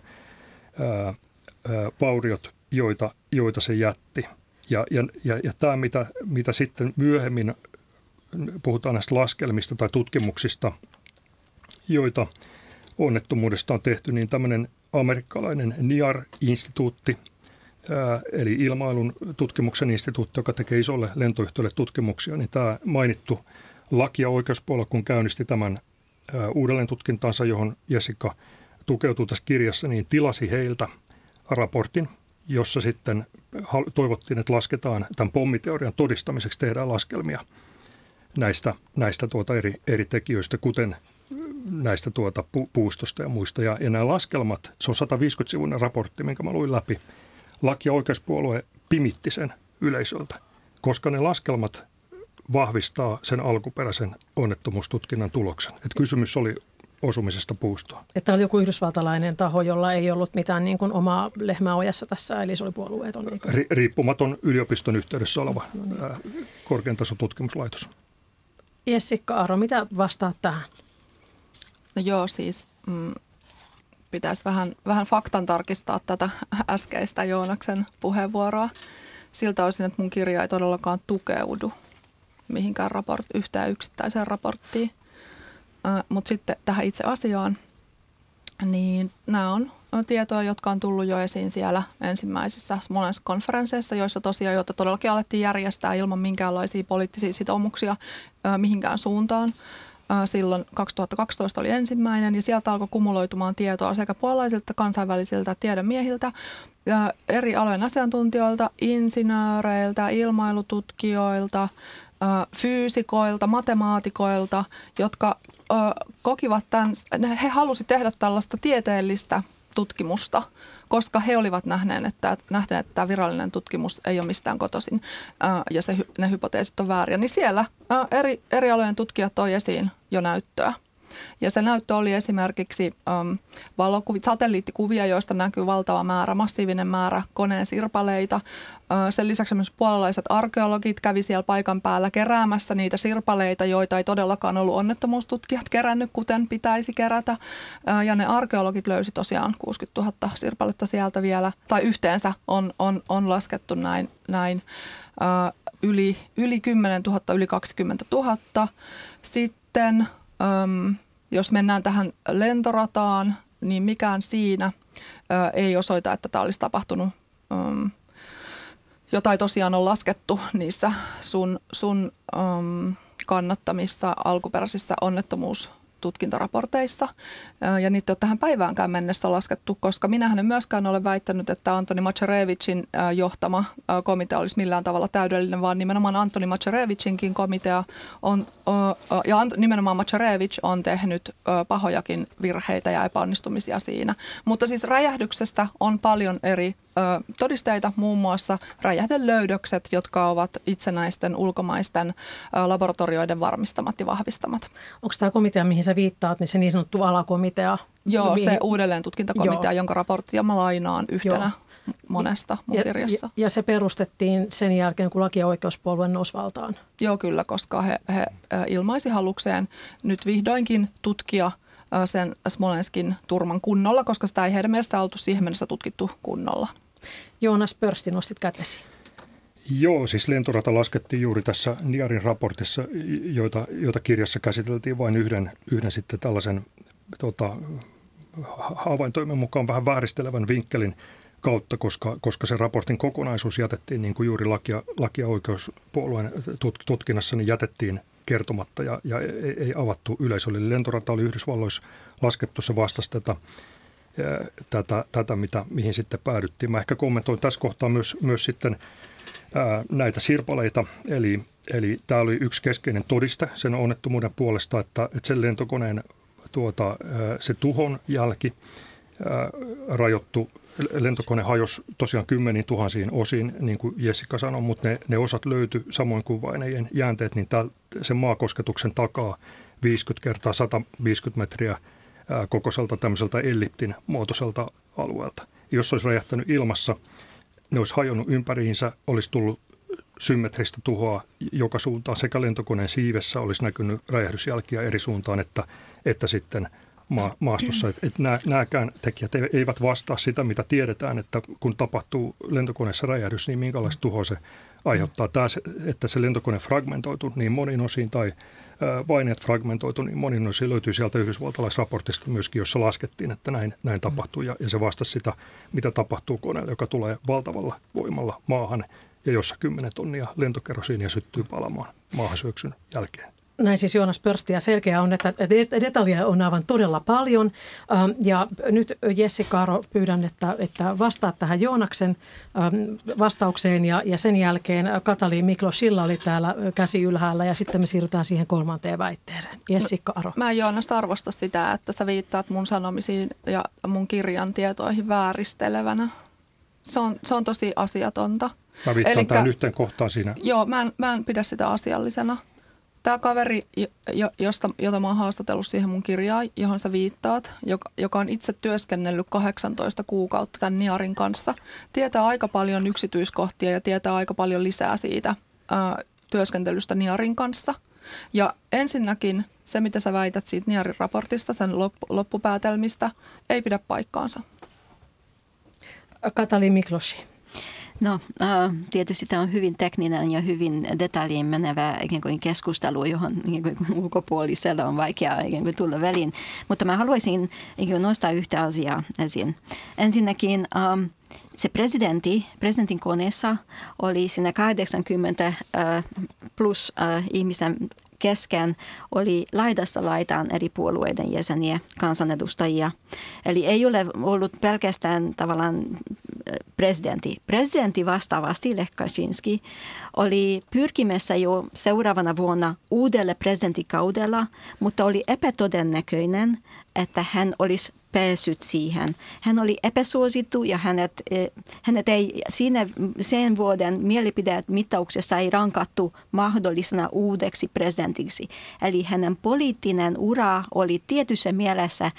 vauriot, joita se jätti. Ja tämä, mitä sitten myöhemmin puhutaan näistä laskelmista tai tutkimuksista, joita onnettomuudesta on tehty, niin tämmöinen amerikkalainen NIAR-instituutti, eli ilmailun tutkimuksen instituutti, joka tekee isolle lentoyhtiölle tutkimuksia, niin tämä mainittu laki- ja oikeuspuolue, kun käynnisti tämän uudelleen tutkintansa, johon Jessica tukeutuu tässä kirjassa, niin tilasi heiltä raportin, jossa sitten toivottiin, että lasketaan tämän pommiteorian todistamiseksi, tehdään laskelmia näistä eri tekijöistä, kuten näistä puustosta ja muista. Ja nämä laskelmat, se on 150-sivuinen raportti, minkä mä luin läpi. Laki- ja oikeuspuolue pimitti sen yleisöltä, koska ne laskelmat vahvistaa sen alkuperäisen onnettomuustutkinnan tuloksen. Että kysymys oli osumisesta puustoon. Että oli joku yhdysvaltalainen taho, jolla ei ollut mitään niin kuin omaa lehmää ojassa tässä, eli se oli puolueeton. Riippumaton yliopiston yhteydessä oleva korkean tason tutkimuslaitos. Jessica Aro, mitä vastaat tähän? No joo, siis pitäisi vähän faktan tarkistaa tätä äskeistä Joonaksen puheenvuoroa. Siltä osin, että mun kirja ei todellakaan tukeudu mihinkään yhteen yksittäiseen raporttiin. Mutta sitten tähän itse asiaan, niin nämä on tietoja, jotka on tullut jo esiin siellä ensimmäisissä Smolensk-konferensseissa, joissa tosiaan, joita todellakin alettiin järjestää ilman minkäänlaisia poliittisia sitoumuksia mihinkään suuntaan. silloin 2012 oli ensimmäinen ja sieltä alkoi kumuloitumaan tietoa sekä puolalaisilta kansainvälisiltä tiedemiehiltä, eri alojen asiantuntijoilta, insinööreiltä, ilmailututkijoilta, fyysikoilta, matemaatikoilta, jotka kokivat he halusivat tehdä tällaista tieteellistä tutkimusta, koska he olivat nähneet, että tämä virallinen tutkimus ei ole mistään kotoisin ja ne hypoteesit on vääriä. Niin siellä eri alojen tutkijat toi esiin jo näyttöä. Ja se näyttö oli esimerkiksi satelliittikuvia, joista näkyy valtava määrä, massiivinen määrä koneen sirpaleita. Sen lisäksi myös puolalaiset arkeologit kävi siellä paikan päällä keräämässä niitä sirpaleita, joita ei todellakaan ollut onnettomuustutkijat kerännyt, kuten pitäisi kerätä. Ja ne arkeologit löysi tosiaan 60 000 sirpaletta sieltä vielä, tai yhteensä on laskettu näin yli 10 000, yli 20 000. Sitten jos mennään tähän lentorataan, niin mikään siinä ei osoita, että tämä olisi tapahtunut. Jotain tosiaan on laskettu niissä sun kannattamissa alkuperäisissä onnettomuustutkintaraporteissa. Ja niitä ei ole tähän päiväänkään mennessä laskettu, koska minähän en myöskään ole väittänyt, että Antoni Macierewicin johtama komitea olisi millään tavalla täydellinen, vaan nimenomaan Antoni Macierewicinkin komitea ja nimenomaan Macierewicz on tehnyt pahojakin virheitä ja epäonnistumisia siinä. Mutta siis räjähdyksestä on paljon eri todisteita, muun muassa räjähdelöydökset, jotka ovat itsenäisten ulkomaisten laboratorioiden varmistamat ja vahvistamat. Onko tämä komitea, mihin sä viittaat, niin se niin sanottu alakomitea? Joo, se uudelleen tutkintakomitea, jonka raporttia mä lainaan yhtenä monesta mun kirjassa. Ja se perustettiin sen jälkeen, kun Laki- ja oikeuspuolue nousi valtaan? Joo, kyllä, koska he ilmaisi halukseen nyt vihdoinkin tutkia sen Smolenskin turman kunnolla, koska sitä ei heidän mielestään oltu siihen mennessä tutkittu kunnolla. Joonas Pörsti, nostit kätesi. Joo, siis lentorata laskettiin juuri tässä Niarin raportissa, joita kirjassa käsiteltiin vain yhden sitten tällaisen havaintoimen mukaan vähän vääristelevän vinkkelin kautta, koska se raportin kokonaisuus jätettiin, niin kuin juuri laki- ja oikeuspuolueen tutkinnassa, niin jätettiin kertomatta ja ei avattu yleisölle. Lentorata oli Yhdysvalloissa laskettu, se vastasi tätä mihin sitten päädyttiin. Mä ehkä kommentoin tässä kohtaa myös sitten näitä sirpaleita, eli tämä oli yksi keskeinen todiste sen onnettomuuden puolesta, että sen lentokoneen se tuhon jälki rajoittu. Lentokone hajosi tosiaan 10 000 osiin, niin kuin Jessica sanoi, mutta ne osat löytyi samoin kuin vainajien jäänteet, niin sen maakosketuksen takaa 50 kertaa 150 metriä kokoiselta tämmöiseltä elliptin muotoiselta alueelta. Jos olisi räjähtänyt ilmassa, ne olisi hajonnut ympäriinsä, olisi tullut symmetristä tuhoa joka suuntaan. Sekä lentokoneen siivessä olisi näkynyt räjähdysjälkiä eri suuntaan, että sitten maastossa. Että nämäkään tekijät eivät vastaa sitä, mitä tiedetään, että kun tapahtuu lentokoneessa räjähdys, niin minkälaista tuhoa se aiheuttaa. Että se lentokone fragmentoitu niin monin osiin tai vaineet fragmentoitu niin monin osiin löytyy sieltä yhdysvaltalaisraportista myöskin, jossa laskettiin, että näin tapahtuu. Ja se vastasi sitä, mitä tapahtuu koneelle, joka tulee valtavalla voimalla maahan ja jossa 10 tonnia lentokerosiinia syttyy palamaan maahansyöksyn jälkeen. Näin siis Joonas Pörsti, ja selkeä on, että detaljeja on aivan todella paljon. Ja nyt Jessica Aro, pyydän, että vastaat tähän Joonaksen vastaukseen ja sen jälkeen Katalin Miklošilla oli täällä käsi ylhäällä ja sitten me siirrytään siihen kolmanteen väitteeseen. Jessica Aro. Mä en Joonas arvosta sitä, että sä viittaat mun sanomisiin ja mun kirjan tietoihin vääristelevänä. Se on tosi asiatonta. Mä viittaan tähän yhteen kohtaan siinä. Joo, mä en pidä sitä asiallisena. Tämä kaveri, jota mä oon haastatellut siihen mun kirjaan, johon sä viittaat, joka on itse työskennellyt 18 kuukautta tämän Niarin kanssa, tietää aika paljon yksityiskohtia ja tietää aika paljon lisää siitä työskentelystä Niarin kanssa. Ja ensinnäkin se, mitä sä väität siitä Niarin raportista, sen loppupäätelmistä, ei pidä paikkaansa. Katalin Mikloši. No tietysti tämä on hyvin tekninen ja hyvin detaljiin menevä keskustelu, johon ulkopuolisella on vaikea tulla väliin. Mutta mä haluaisin nostaa yhtä asiaa esiin. Ensinnäkin se presidentin koneessa oli siinä 80 plus ihmisen kesken oli laidasta laitaan eri puolueiden jäseniä, kansanedustajia. Eli ei ole ollut pelkästään tavallaan presidentti. Presidentti vastaavasti Lech Kaczynski oli pyrkimässä jo seuraavana vuonna uudelle presidenttikaudella, mutta oli epätodennäköinen, että hän olisi päässyt siihen. Hän oli epäsuosittu ja hänet ei sen vuoden mielipidemittauksessa ei rankattu mahdollisena uudeksi presidentiksi. Eli hänen poliittinen ura oli tietyssä mielessä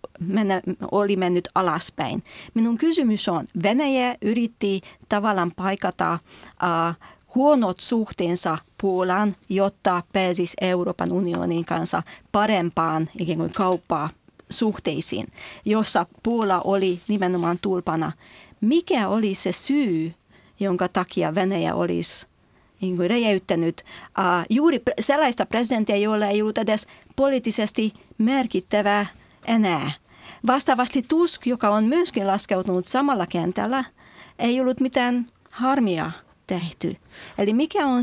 oli mennyt alaspäin. Minun kysymys on, Venäjä yritti tavallaan paikata huonot suhteensa Puolaan, jotta pääsisi Euroopan unionin kanssa parempaan ikään kuin kauppaa suhteisiin, jossa Puola oli nimenomaan tulpana. Mikä oli se syy, jonka takia Venäjä olisi räjäyttänyt juuri sellaista presidenttiä, jolla ei ollut edes poliittisesti merkittävää enää. Vastaavasti Tusk, joka on myöskin laskeutunut samalla kentällä, ei ollut mitään harmia tehty. Eli mikä on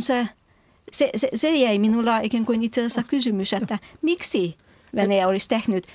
se jäi minulla ikään kuin itse asiassa kysymys, että miksi Venäjä olisi tehnyt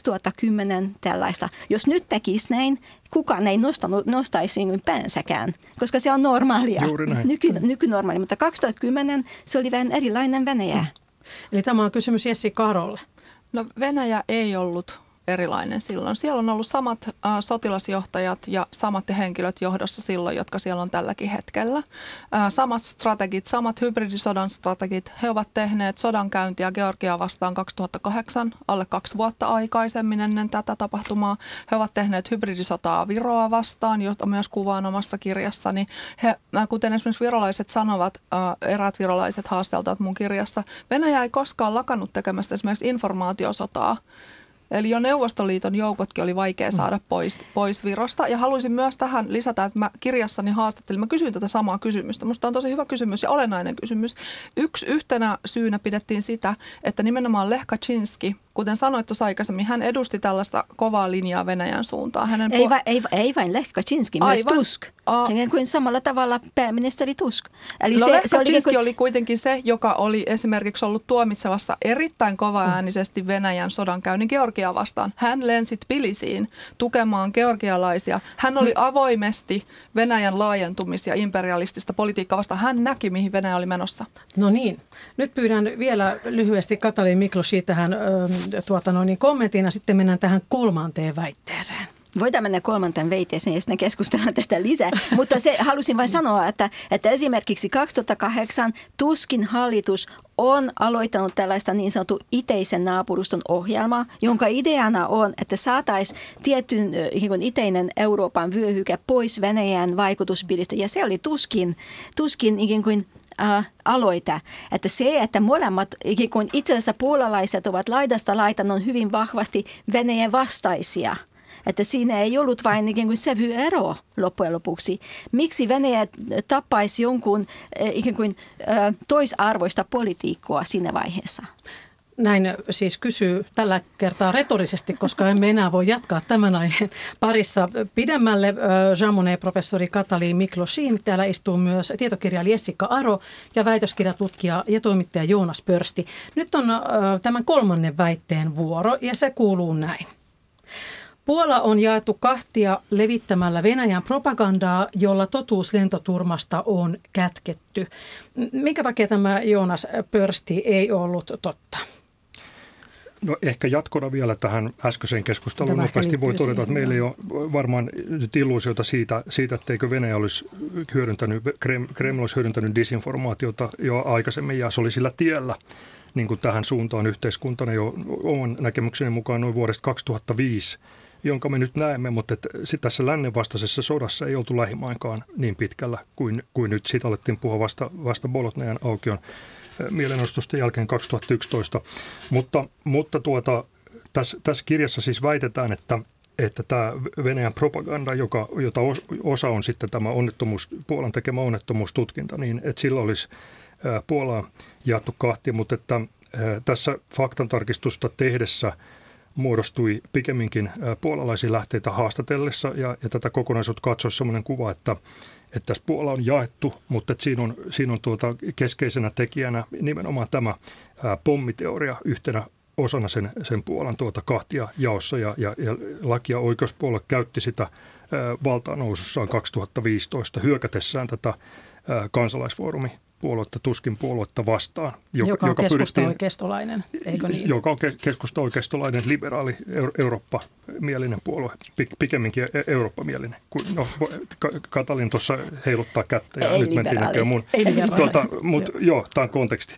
2010 tällaista. Jos nyt tekisi näin, kukaan ei nostaisi päänsäkään, koska se on normaalia, nykynormaalia. Mutta 2010 se oli vähän erilainen Venäjä. Eli tämä on kysymys Jessica Arolle. No Venäjä ei ollut erilainen silloin. Siellä on ollut samat sotilasjohtajat ja samat henkilöt johdossa silloin, jotka siellä on tälläkin hetkellä. Samat strategit, samat hybridisodan strategit. He ovat tehneet sodankäyntiä Georgiaa vastaan 2008, alle 2 vuotta aikaisemmin ennen tätä tapahtumaa. He ovat tehneet hybridisotaa Viroa vastaan, jota myös kuvaan omassa kirjassani. He, kuten esimerkiksi virolaiset sanovat, eräät virolaiset haasteltavat mun kirjassa, Venäjä ei koskaan lakannut tekemästä esimerkiksi informaatiosotaa. Eli jo Neuvostoliiton joukotkin oli vaikea saada pois Virosta. Ja haluaisin myös tähän lisätä, että mä kirjassani haastattelin, mä kysyin tätä samaa kysymystä. Musta on tosi hyvä kysymys ja olennainen kysymys. Yhtenä syynä pidettiin sitä, että nimenomaan Lech Kaczynski, kuten sanoit tuossa aikaisemmin, hän edusti tällaista kovaa linjaa Venäjän suuntaan. Ei vain Lech Kaczynski, myös Tusk. Kuin samalla tavalla pääministeri Tusk. Eli Lech Kaczynski oli kuitenkin se, joka oli esimerkiksi ollut tuomitsevassa erittäin kovaäänisesti Venäjän sodankäynnin Georgiaa vastaan. Hän lensi Tbilisiin tukemaan georgialaisia. Hän oli avoimesti Venäjän laajentumis- ja imperialistista politiikkaa vastaan. Hän näki, mihin Venäjä oli menossa. No niin. Nyt pyydän vielä lyhyesti Katalin Miklosia tähän kommenttiin ja sitten mennään tähän 3. väitteeseen. Voidaan mennä 3. väitteeseen ja sitten keskustellaan tästä lisää, mutta halusin vain sanoa, että esimerkiksi 2008 Tuskin hallitus on aloittanut tällaista niin sanottu itäisen naapuruston ohjelmaa, jonka ideana on, että saataisiin tietyn itäinen Euroopan vyöhyke pois Venäjän vaikutuspiiristä ja se oli Tuskin ikään kuin aloita. Että se, että molemmat itse asiassa puolalaiset ovat laidasta laitaan, on hyvin vahvasti Venäjän vastaisia. Että siinä ei ollut vain ikään kuin sävyero loppujen lopuksi. Miksi Venäjä tappaisi jonkun ikään kuin toisarvoista politiikkoa siinä vaiheessa? Näin siis kysyy tällä kertaa retorisesti, koska emme enää voi jatkaa tämän aiheen parissa pidemmälle. Jean Monnet-professori Katalin Miklosi. Täällä istuu myös tietokirjailija Jessica Aro ja väitöskirjatutkija ja toimittaja Joonas Pörsti. Nyt on tämän 3. väitteen vuoro ja se kuuluu näin. Puola on jaettu kahtia levittämällä Venäjän propagandaa, jolla totuus lentoturmasta on kätketty. Minkä takia tämä Joonas Pörsti ei ollut totta? No ehkä jatkona vielä tähän äskeiseen keskusteluun nopeasti voi todeta, että meillä ei ole varmaan nyt illuusiota siitä, etteikö Venäjä olisi hyödyntänyt, Kreml olisi hyödyntänyt disinformaatiota jo aikaisemmin ja se oli sillä tiellä niin kuin tähän suuntaan yhteiskuntana jo oman näkemykseni mukaan noin vuodesta 2005, jonka me nyt näemme, mutta tässä lännen vastaisessa sodassa ei oltu lähimainkaan niin pitkällä kuin nyt. Siitä alettiin puhua vasta Bolotnajan aukion mielenostusten jälkeen 2011. Mutta tässä kirjassa siis väitetään, että tämä Venäjän propaganda, jota osa on sitten tämä Puolan tekemä onnettomuustutkinta, niin että sillä olisi Puolaa jaettu kahtia, mutta että tässä faktantarkistusta tehdessä muodostui pikemminkin puolalaisia lähteitä haastatellessa ja tätä kokonaisuutta katsoisi sellainen kuva, että tässä Puola on jaettu, mutta että siinä on keskeisenä tekijänä nimenomaan tämä pommiteoria yhtenä osana sen Puolan kahtia jaossa ja laki- ja oikeuspuolue käytti sitä valtaannousussaan 2015 hyökätessään tätä kansalaisfoorumipuoluetta, Tuskin puoluetta vastaan. Joka on keskusta-oikeistolainen, eikö niin? Joka on keskusta-oikeistolainen, liberaali, Eurooppa-mielinen puolue, pikemminkin Eurooppa-mielinen. Katalin tuossa heiluttaa kättä ja nyt mentiin näköjään mun. Joo, tämä on konteksti.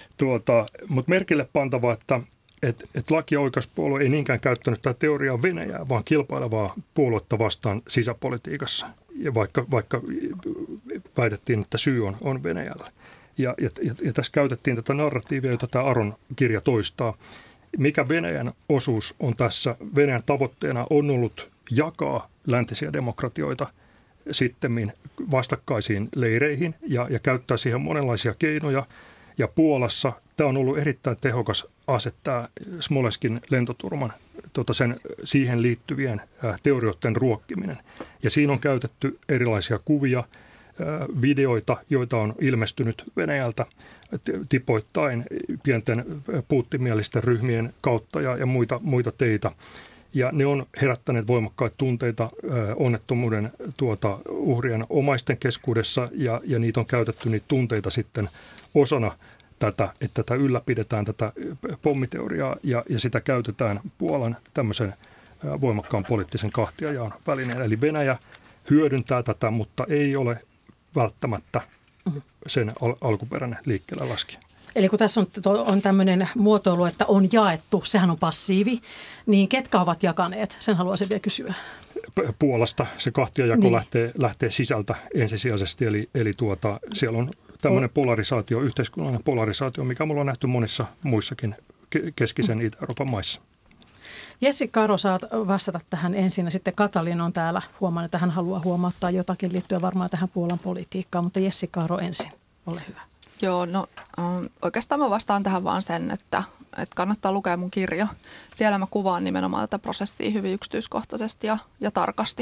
Mutta merkille pantava, että laki- ja oikeuspuolue ei niinkään käyttänyt tätä teoriaa Venäjää, vaan kilpailevaa puoluetta vastaan sisäpolitiikassa, ja vaikka väitettiin, että syy on Venäjällä. Ja tässä käytettiin tätä narratiivia, jota tämä Aron kirja toistaa. Mikä Venäjän osuus on tässä? Venäjän tavoitteena on ollut jakaa läntisiä demokratioita sittemmin vastakkaisiin leireihin ja käyttää siihen monenlaisia keinoja. Ja Puolassa tämä on ollut erittäin tehokas ase, tämä Smolenskin lentoturman, sen siihen liittyvien teorioiden ruokkiminen. Ja siinä on käytetty erilaisia kuvia, videoita, joita on ilmestynyt Venäjältä tipoittain pienten puuttimielisten ryhmien kautta ja muita teitä. Ja ne on herättäneet voimakkaita tunteita onnettomuuden uhrien omaisten keskuudessa ja niitä on käytetty niitä tunteita sitten osana tätä, että tätä ylläpidetään tätä pommiteoriaa ja sitä käytetään Puolan tämmöisen voimakkaan poliittisen kahtiajaon välineen. Eli Venäjä hyödyntää tätä, mutta ei ole välttämättä sen alkuperäinen liikkeelle laskija. Eli kun tässä on tämmöinen muotoilu, että on jaettu, sehän on passiivi, niin ketkä ovat jakaneet? Sen haluaisin vielä kysyä. Puolasta se kahtiajako lähtee sisältä ensisijaisesti, eli siellä on tämmöinen polarisaatio, yhteiskunnallinen polarisaatio, mikä mulla on nähty monissa muissakin keskisen Itä-Euroopan maissa. Jessica Aro, saat vastata tähän ensin ja sitten Katalin on täällä. Huomaan, että hän haluaa huomauttaa jotakin liittyen varmaan tähän Puolan politiikkaan, mutta Jessica Aro ensin, ole hyvä. Joo, no oikeastaan mä vastaan tähän vaan sen, että kannattaa lukea mun kirja. Siellä mä kuvaan nimenomaan tätä prosessia hyvin yksityiskohtaisesti ja tarkasti.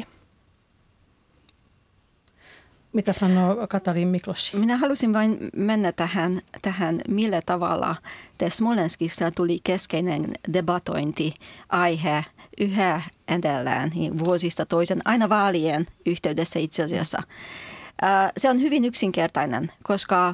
Mitä sanoo Katalin Mikloshi? Minä halusin vain mennä tähän millä tavalla Smolenskista tuli keskeinen debatointi-aihe yhä edelleen vuosista toisen, aina vaalien yhteydessä itse asiassa. Se on hyvin yksinkertainen, koska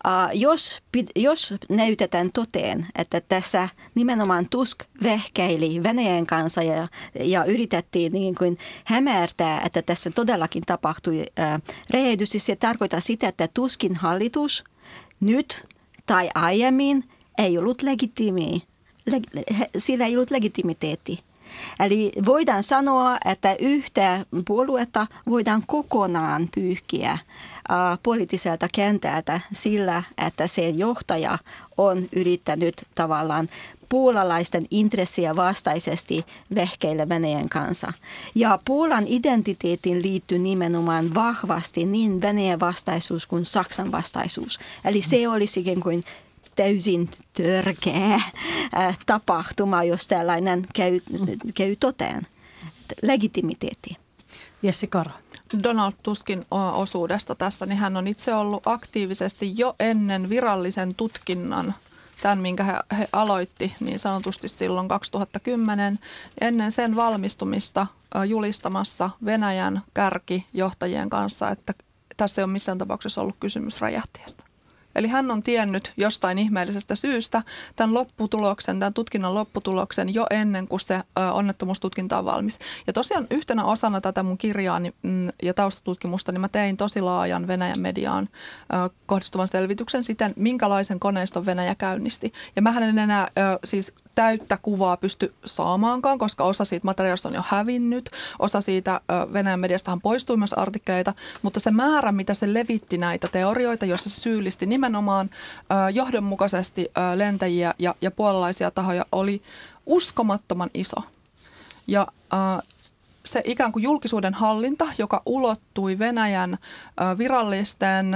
jos näytetään toteen, että tässä nimenomaan Tusk vehkeili Venäjän kanssa ja yritettiin niin kuin hämärtää, että tässä todellakin tapahtui räjähdys, se tarkoittaa sitä, että Tuskin hallitus nyt tai aiemmin ei ollut sillä ei ollut legitimiteetti. Eli voidaan sanoa, että yhtä puoluetta voidaan kokonaan pyyhkiä poliittiselta kentältä sillä, että sen johtaja on yrittänyt tavallaan puolalaisten intressiä vastaisesti vehkeillä Venäjän kanssa. Ja Puolan identiteetin liittyy nimenomaan vahvasti niin Venäjän vastaisuus kuin Saksan vastaisuus. Eli se olisi ikään kuin täysin törkeä tapahtuma, jos tällainen käy toteen. Legitimiteetti. Jessica Aro. Donald Tuskin osuudesta tässä, niin hän on itse ollut aktiivisesti jo ennen virallisen tutkinnan, tämän minkä he aloitti niin sanotusti silloin 2010, ennen sen valmistumista julistamassa Venäjän kärkijohtajien kanssa, että tässä ei ole missään tapauksessa ollut kysymys räjähteestä. Eli hän on tiennyt jostain ihmeellisestä syystä tämän tutkinnan lopputuloksen jo ennen kuin se onnettomuustutkinta on valmis. Ja tosiaan yhtenä osana tätä mun kirjaani ja taustatutkimusta, niin mä tein tosi laajan Venäjän mediaan kohdistuvan selvityksen siten, minkälaisen koneiston Venäjä käynnisti. Ja mähän en enää siis täyttä kuvaa pysty saamaankaan, koska osa siitä materiaalista on jo hävinnyt. Osa siitä Venäjän mediastahan poistui myös artikkeleita, mutta se määrä, mitä se levitti näitä teorioita, joissa se syyllisti nimenomaan johdonmukaisesti lentäjiä ja puolalaisia tahoja, oli uskomattoman iso. Ja se ikään kuin julkisuuden hallinta, joka ulottui Venäjän virallisten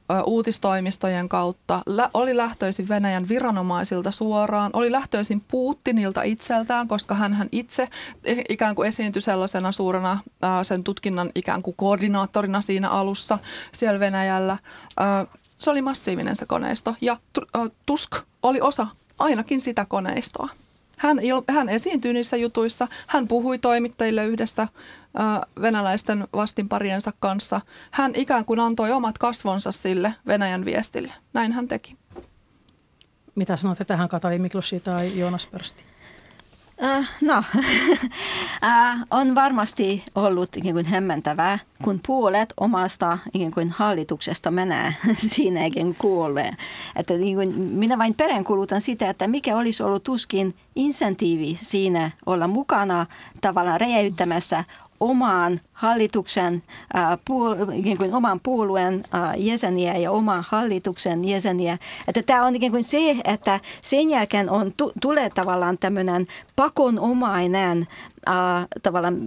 uutistoimistojen kautta, oli lähtöisin Venäjän viranomaisilta suoraan, oli lähtöisin Putinilta itseltään, koska hän itse ikään kuin esiintyi sellaisena suurena sen tutkinnan ikään kuin koordinaattorina siinä alussa siellä Venäjällä. Se oli massiivinen se koneisto ja Tusk oli osa ainakin sitä koneistoa. Hän esiintyi niissä jutuissa, hän puhui toimittajille yhdessä venäläisten vastinpariensa kanssa. Hän ikään kuin antoi omat kasvonsa sille Venäjän viestille. Näin hän teki. Mitä sanotte tähän, Katalin Mikloshi tai Joonas Pörsti? On varmasti ollut ikään kuin hämmentävää, kun puolet omasta ikään kuin hallituksesta menee siinä ikään kuin kuolleen. Että niin kuin minä vain peräänkuulutan sitä, että mikä olisi ollut Tuskin insentiivi siinä olla mukana tavallaan räjäyttämässä oman hallituksen, ikään kuin oman puolueen jäseniä ja oman hallituksen jäseniä. Että tämä on ikään kuin se, että sen jälkeen tulee tavallaan tämmöinen pakonomainen tavallaan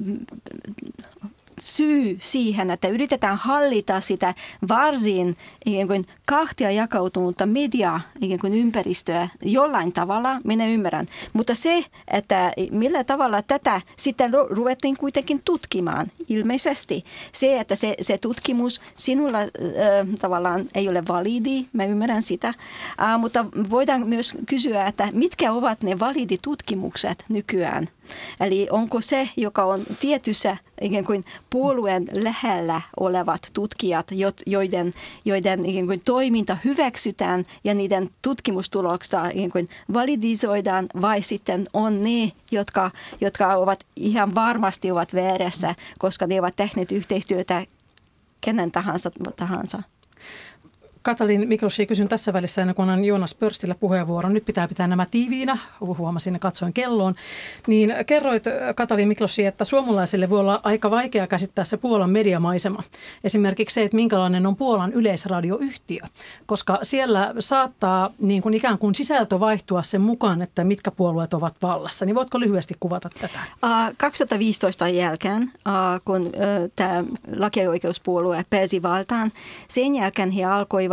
syy siihen, että yritetään hallita sitä varsin ikään kuin kahtia jakautunutta media ikään kuin ympäristöä jollain tavalla, minä ymmärrän. Mutta se, että millä tavalla tätä sitten ruvettiin kuitenkin tutkimaan ilmeisesti. Se, että se tutkimus sinulla tavallaan ei ole validi, mä ymmärrän sitä. Mutta voidaan myös kysyä, että mitkä ovat ne validitutkimukset nykyään. Eli onko se, joka on tietyssä ikään kuin puolueen lähellä olevat tutkijat, joiden ikään kuin toiminta hyväksytään ja niiden tutkimustuloksia ikään kuin validisoidaan, vai sitten on ne, jotka ovat ihan varmasti ovat väärässä, koska ne ovat tehneet yhteistyötä kenen tahansa. Katalin Mikloshi, kysyn tässä välissä, ennen kuin annan Joonas Pörstille puheenvuoron. Nyt pitää nämä tiiviinä, huomasin ja katsoin kelloon. Niin kerroit, Katalin Mikloshi, että suomalaisille voi olla aika vaikea käsittää se Puolan mediamaisema. Esimerkiksi se, että minkälainen on Puolan yleisradioyhtiö, koska siellä saattaa niin kuin ikään kuin sisältö vaihtua sen mukaan, että mitkä puolueet ovat vallassa. Niin voitko lyhyesti kuvata tätä? 2015 jälkeen, kun tämä laki- ja oikeuspuolue pääsi valtaan, sen jälkeen he alkoivat,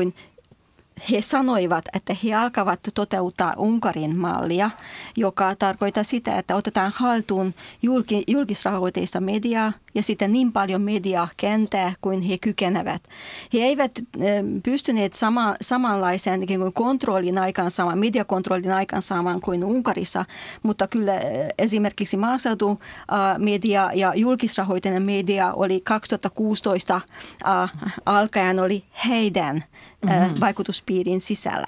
he sanoivat, että he alkavat toteuttaa Unkarin mallia, joka tarkoittaa sitä, että otetaan haltuun julkisrahoiteista mediaa ja sitten niin paljon mediakenttää kuin he kykenevät. He eivät pystyneet samanlaisen kontrollin aikaansaamaan, mediakontrollin aikaansaamaan kuin Unkarissa, mutta kyllä esimerkiksi maaseutumedia ja julkisrahoiteinen media oli 2016 alkaen oli heidän vaikutuspiirin sisällä.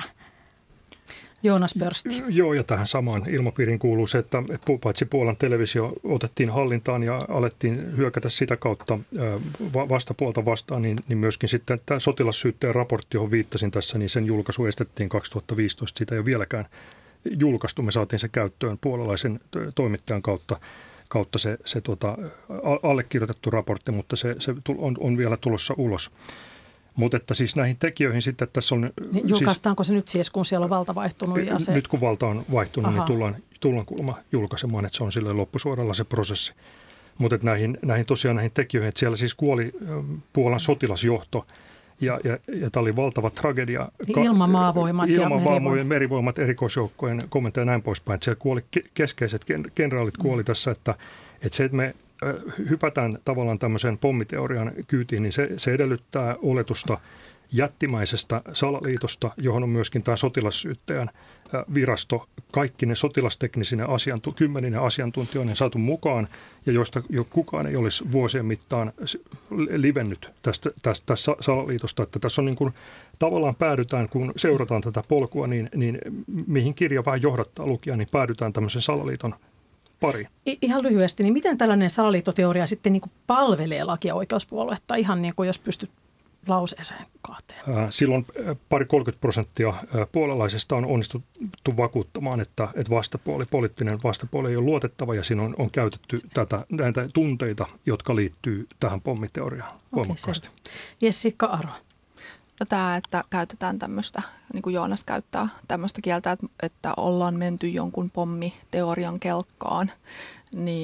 Joonas Pörsti. Joo, ja tähän samaan ilmapiiriin kuuluu se, että paitsi Puolan televisio otettiin hallintaan ja alettiin hyökätä sitä kautta vastapuolta vastaan, niin myöskin sitten tämä sotilassyytteen raportti, johon viittasin tässä, niin sen julkaisu estettiin 2015. Sitä ei ole vieläkään julkaistu. Me saatiin se käyttöön puolalaisen toimittajan kautta se allekirjoitettu raportti, mutta se on vielä tulossa ulos. Mutta että siis näihin tekijöihin sitten tässä on... Niin julkaistaanko se nyt siis, kun siellä on valta vaihtunut? Ja se... Nyt kun valta on vaihtunut, niin tullaan kuulemma julkaisemaan, että se on sille loppusuoralla se prosessi. Mutta näihin tekijöihin, että siellä siis kuoli Puolan sotilasjohto ja tämä oli valtava tragedia. Ilmavoimat ja merivoimat, erikoisjoukkojen komentaja ja näin poispäin. Että siellä kuoli keskeiset kenraalit kuoli tässä, että se, että me hypätään tavallaan tämmöisen pommiteorian kyytiin, niin se edellyttää oletusta jättimäisestä salaliitosta, johon on myöskin tämä sotilassyyttäjän virasto, kaikki ne sotilasteknisine kymmeninen asiantuntijoiden saatu mukaan, ja joista kukaan ei olisi vuosien mittaan livennyt tästä salaliitosta. Että tässä on niin kuin, tavallaan päädytään, kun seurataan tätä polkua, niin mihin kirja vähän johdattaa lukija, niin päädytään tämmöisen salaliiton pari. Ihan lyhyesti, niin miten tällainen salaliittoteoria sitten niin kuin palvelee laki- ja oikeuspuoluetta, ihan niin kuin jos pystyt lauseeseen kahteen? Silloin 30% puolalaisista on onnistuttu vakuuttamaan, että poliittinen vastapuoli ei ole luotettava ja siinä on käytetty näitä tunteita, jotka liittyy tähän pommiteoriaan voimakkaasti. Jessica Aro. Tämä, että käytetään tämmöistä, niin kuin Joonas käyttää tämmöistä kieltä, että ollaan menty jonkun pommiteorian kelkkaan, niin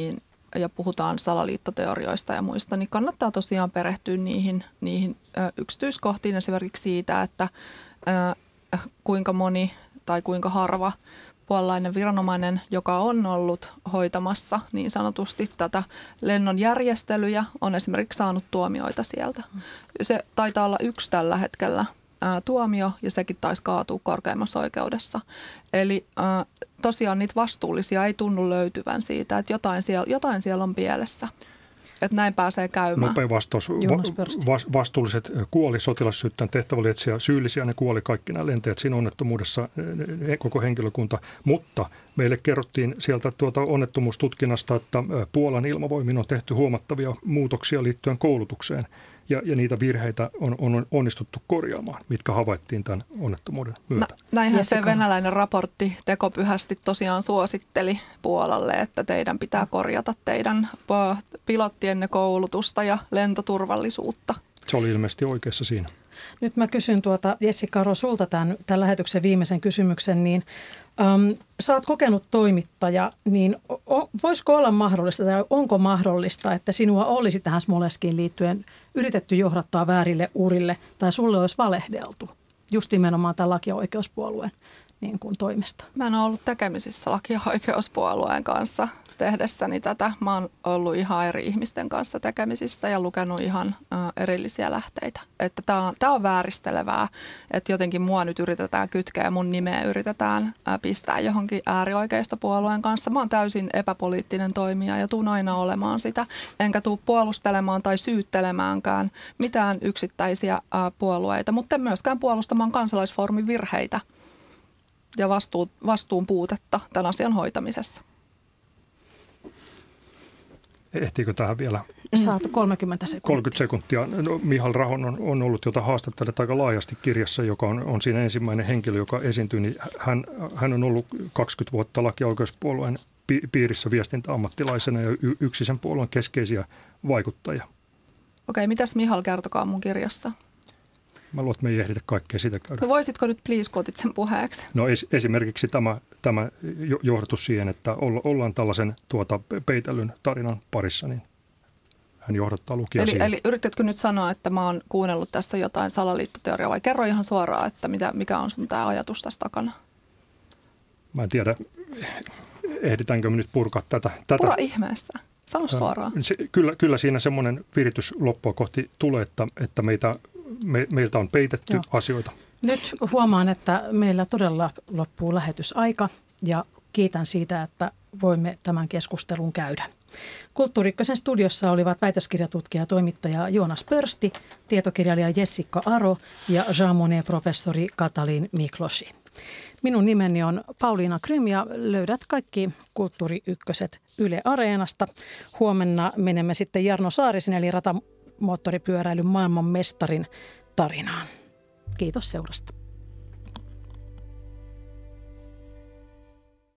ja puhutaan salaliittoteorioista ja muista, niin kannattaa tosiaan perehtyä niihin yksityiskohtiin esimerkiksi siitä, että kuinka moni tai kuinka harva puolalainen viranomainen, joka on ollut hoitamassa niin sanotusti tätä lennon järjestelyjä, on esimerkiksi saanut tuomioita sieltä. Se taitaa olla 1 tällä hetkellä tuomio ja sekin taisi kaatua korkeimmassa oikeudessa. Eli tosiaan niitä vastuullisia ei tunnu löytyvän siitä, että jotain siellä on pielessä. Että näin pääsee käymään. Nopea vastaus. Vastuulliset kuoli, sotilassyyttäjän tehtävä oli etsiä syyllisiä, ne kuoli kaikki nämä lentäjät siinä onnettomuudessa, koko henkilökunta. Mutta meille kerrottiin sieltä onnettomuustutkinnasta, että Puolan ilmavoimiin on tehty huomattavia muutoksia liittyen koulutukseen. Ja niitä virheitä on onnistuttu korjaamaan, mitkä havaittiin tämän onnettomuuden myötä. Näinhän se venäläinen raportti tekopyhästi tosiaan suositteli Puolalle, että teidän pitää korjata teidän pilottienne koulutusta ja lentoturvallisuutta. Se oli ilmeisesti oikeassa siinä. Nyt mä kysyn Jessica Aro sulta tämän lähetyksen viimeisen kysymyksen, niin sä oot kokenut toimittaja, niin voisiko olla mahdollista tai onko mahdollista, että sinua olisi tähän Smolenskiin liittyen yritetty johdattaa väärille urille tai sulle olisi valehdeltu just nimenomaan tämän Laki- ja oikeuspuolueen niin kuin toimesta? Mä en ole ollut tekemisissä Laki- ja oikeuspuolueen kanssa tehdessäni tätä. Mä oon ollut ihan eri ihmisten kanssa tekemisissä ja lukenut ihan erillisiä lähteitä. Että tää on vääristelevää, että jotenkin mua nyt yritetään kytkeä ja mun nimeä yritetään pistää johonkin äärioikeistopuolueen kanssa. Mä oon täysin epäpoliittinen toimija ja tuun aina olemaan sitä. Enkä tuu puolustelemaan tai syyttelemäänkään mitään yksittäisiä puolueita, mutta en myöskään puolustamaan kansalaisfoorumin virheitä ja vastuun puutetta tämän asian hoitamisessa. Ehtiikö tähän vielä? Saat 30 sekuntia. 30 sekuntia. No, Mihal Rahon on ollut jota haastattelut aika laajasti kirjassa, joka on siinä ensimmäinen henkilö, joka esiintyy. Niin hän on ollut 20 vuotta Laki- ja oikeuspuolueen piirissä viestintäammattilaisena ja yksi sen puolueen keskeisiä vaikuttajia. Okei, mitäs Mihal kertokaa mun kirjassa? Mä luulen, että me ei ehditä kaikkea sitä käydä. No voisitko nyt please kotit sen puheeksi? No esimerkiksi tämä johdatus siihen, että ollaan tällaisen peitellyn tarinan parissa, niin hän johdattaa lukija siihen. Eli yritätkö nyt sanoa, että mä oon kuunnellut tässä jotain salaliittoteoriaa vai kerro ihan suoraan, että mikä on sun tämä ajatus tässä takana? Mä en tiedä, ehditäänkö me nyt purkaa tätä. Pura ihmeessä. Sano suoraan. Kyllä siinä semmoinen viritys loppua kohti tulee, että meiltä on peitetty asioita. Nyt huomaan, että meillä todella loppuu lähetysaika ja kiitän siitä, että voimme tämän keskustelun käydä. Kulttuuri Ykkösen studiossa olivat väitöskirjatutkija ja toimittaja Joonas Pörsti, tietokirjailija Jessica Aro ja Jean Monnet-professori Katalin Mikloshi. Minun nimeni on Pauliina Krym ja löydät kaikki Kulttuuri Ykköset Yle Areenasta. Huomenna menemme sitten Jarno Saarisen eli ratamoottoripyöräilyn maailmanmestarin tarinaan. Kiitos seurasta.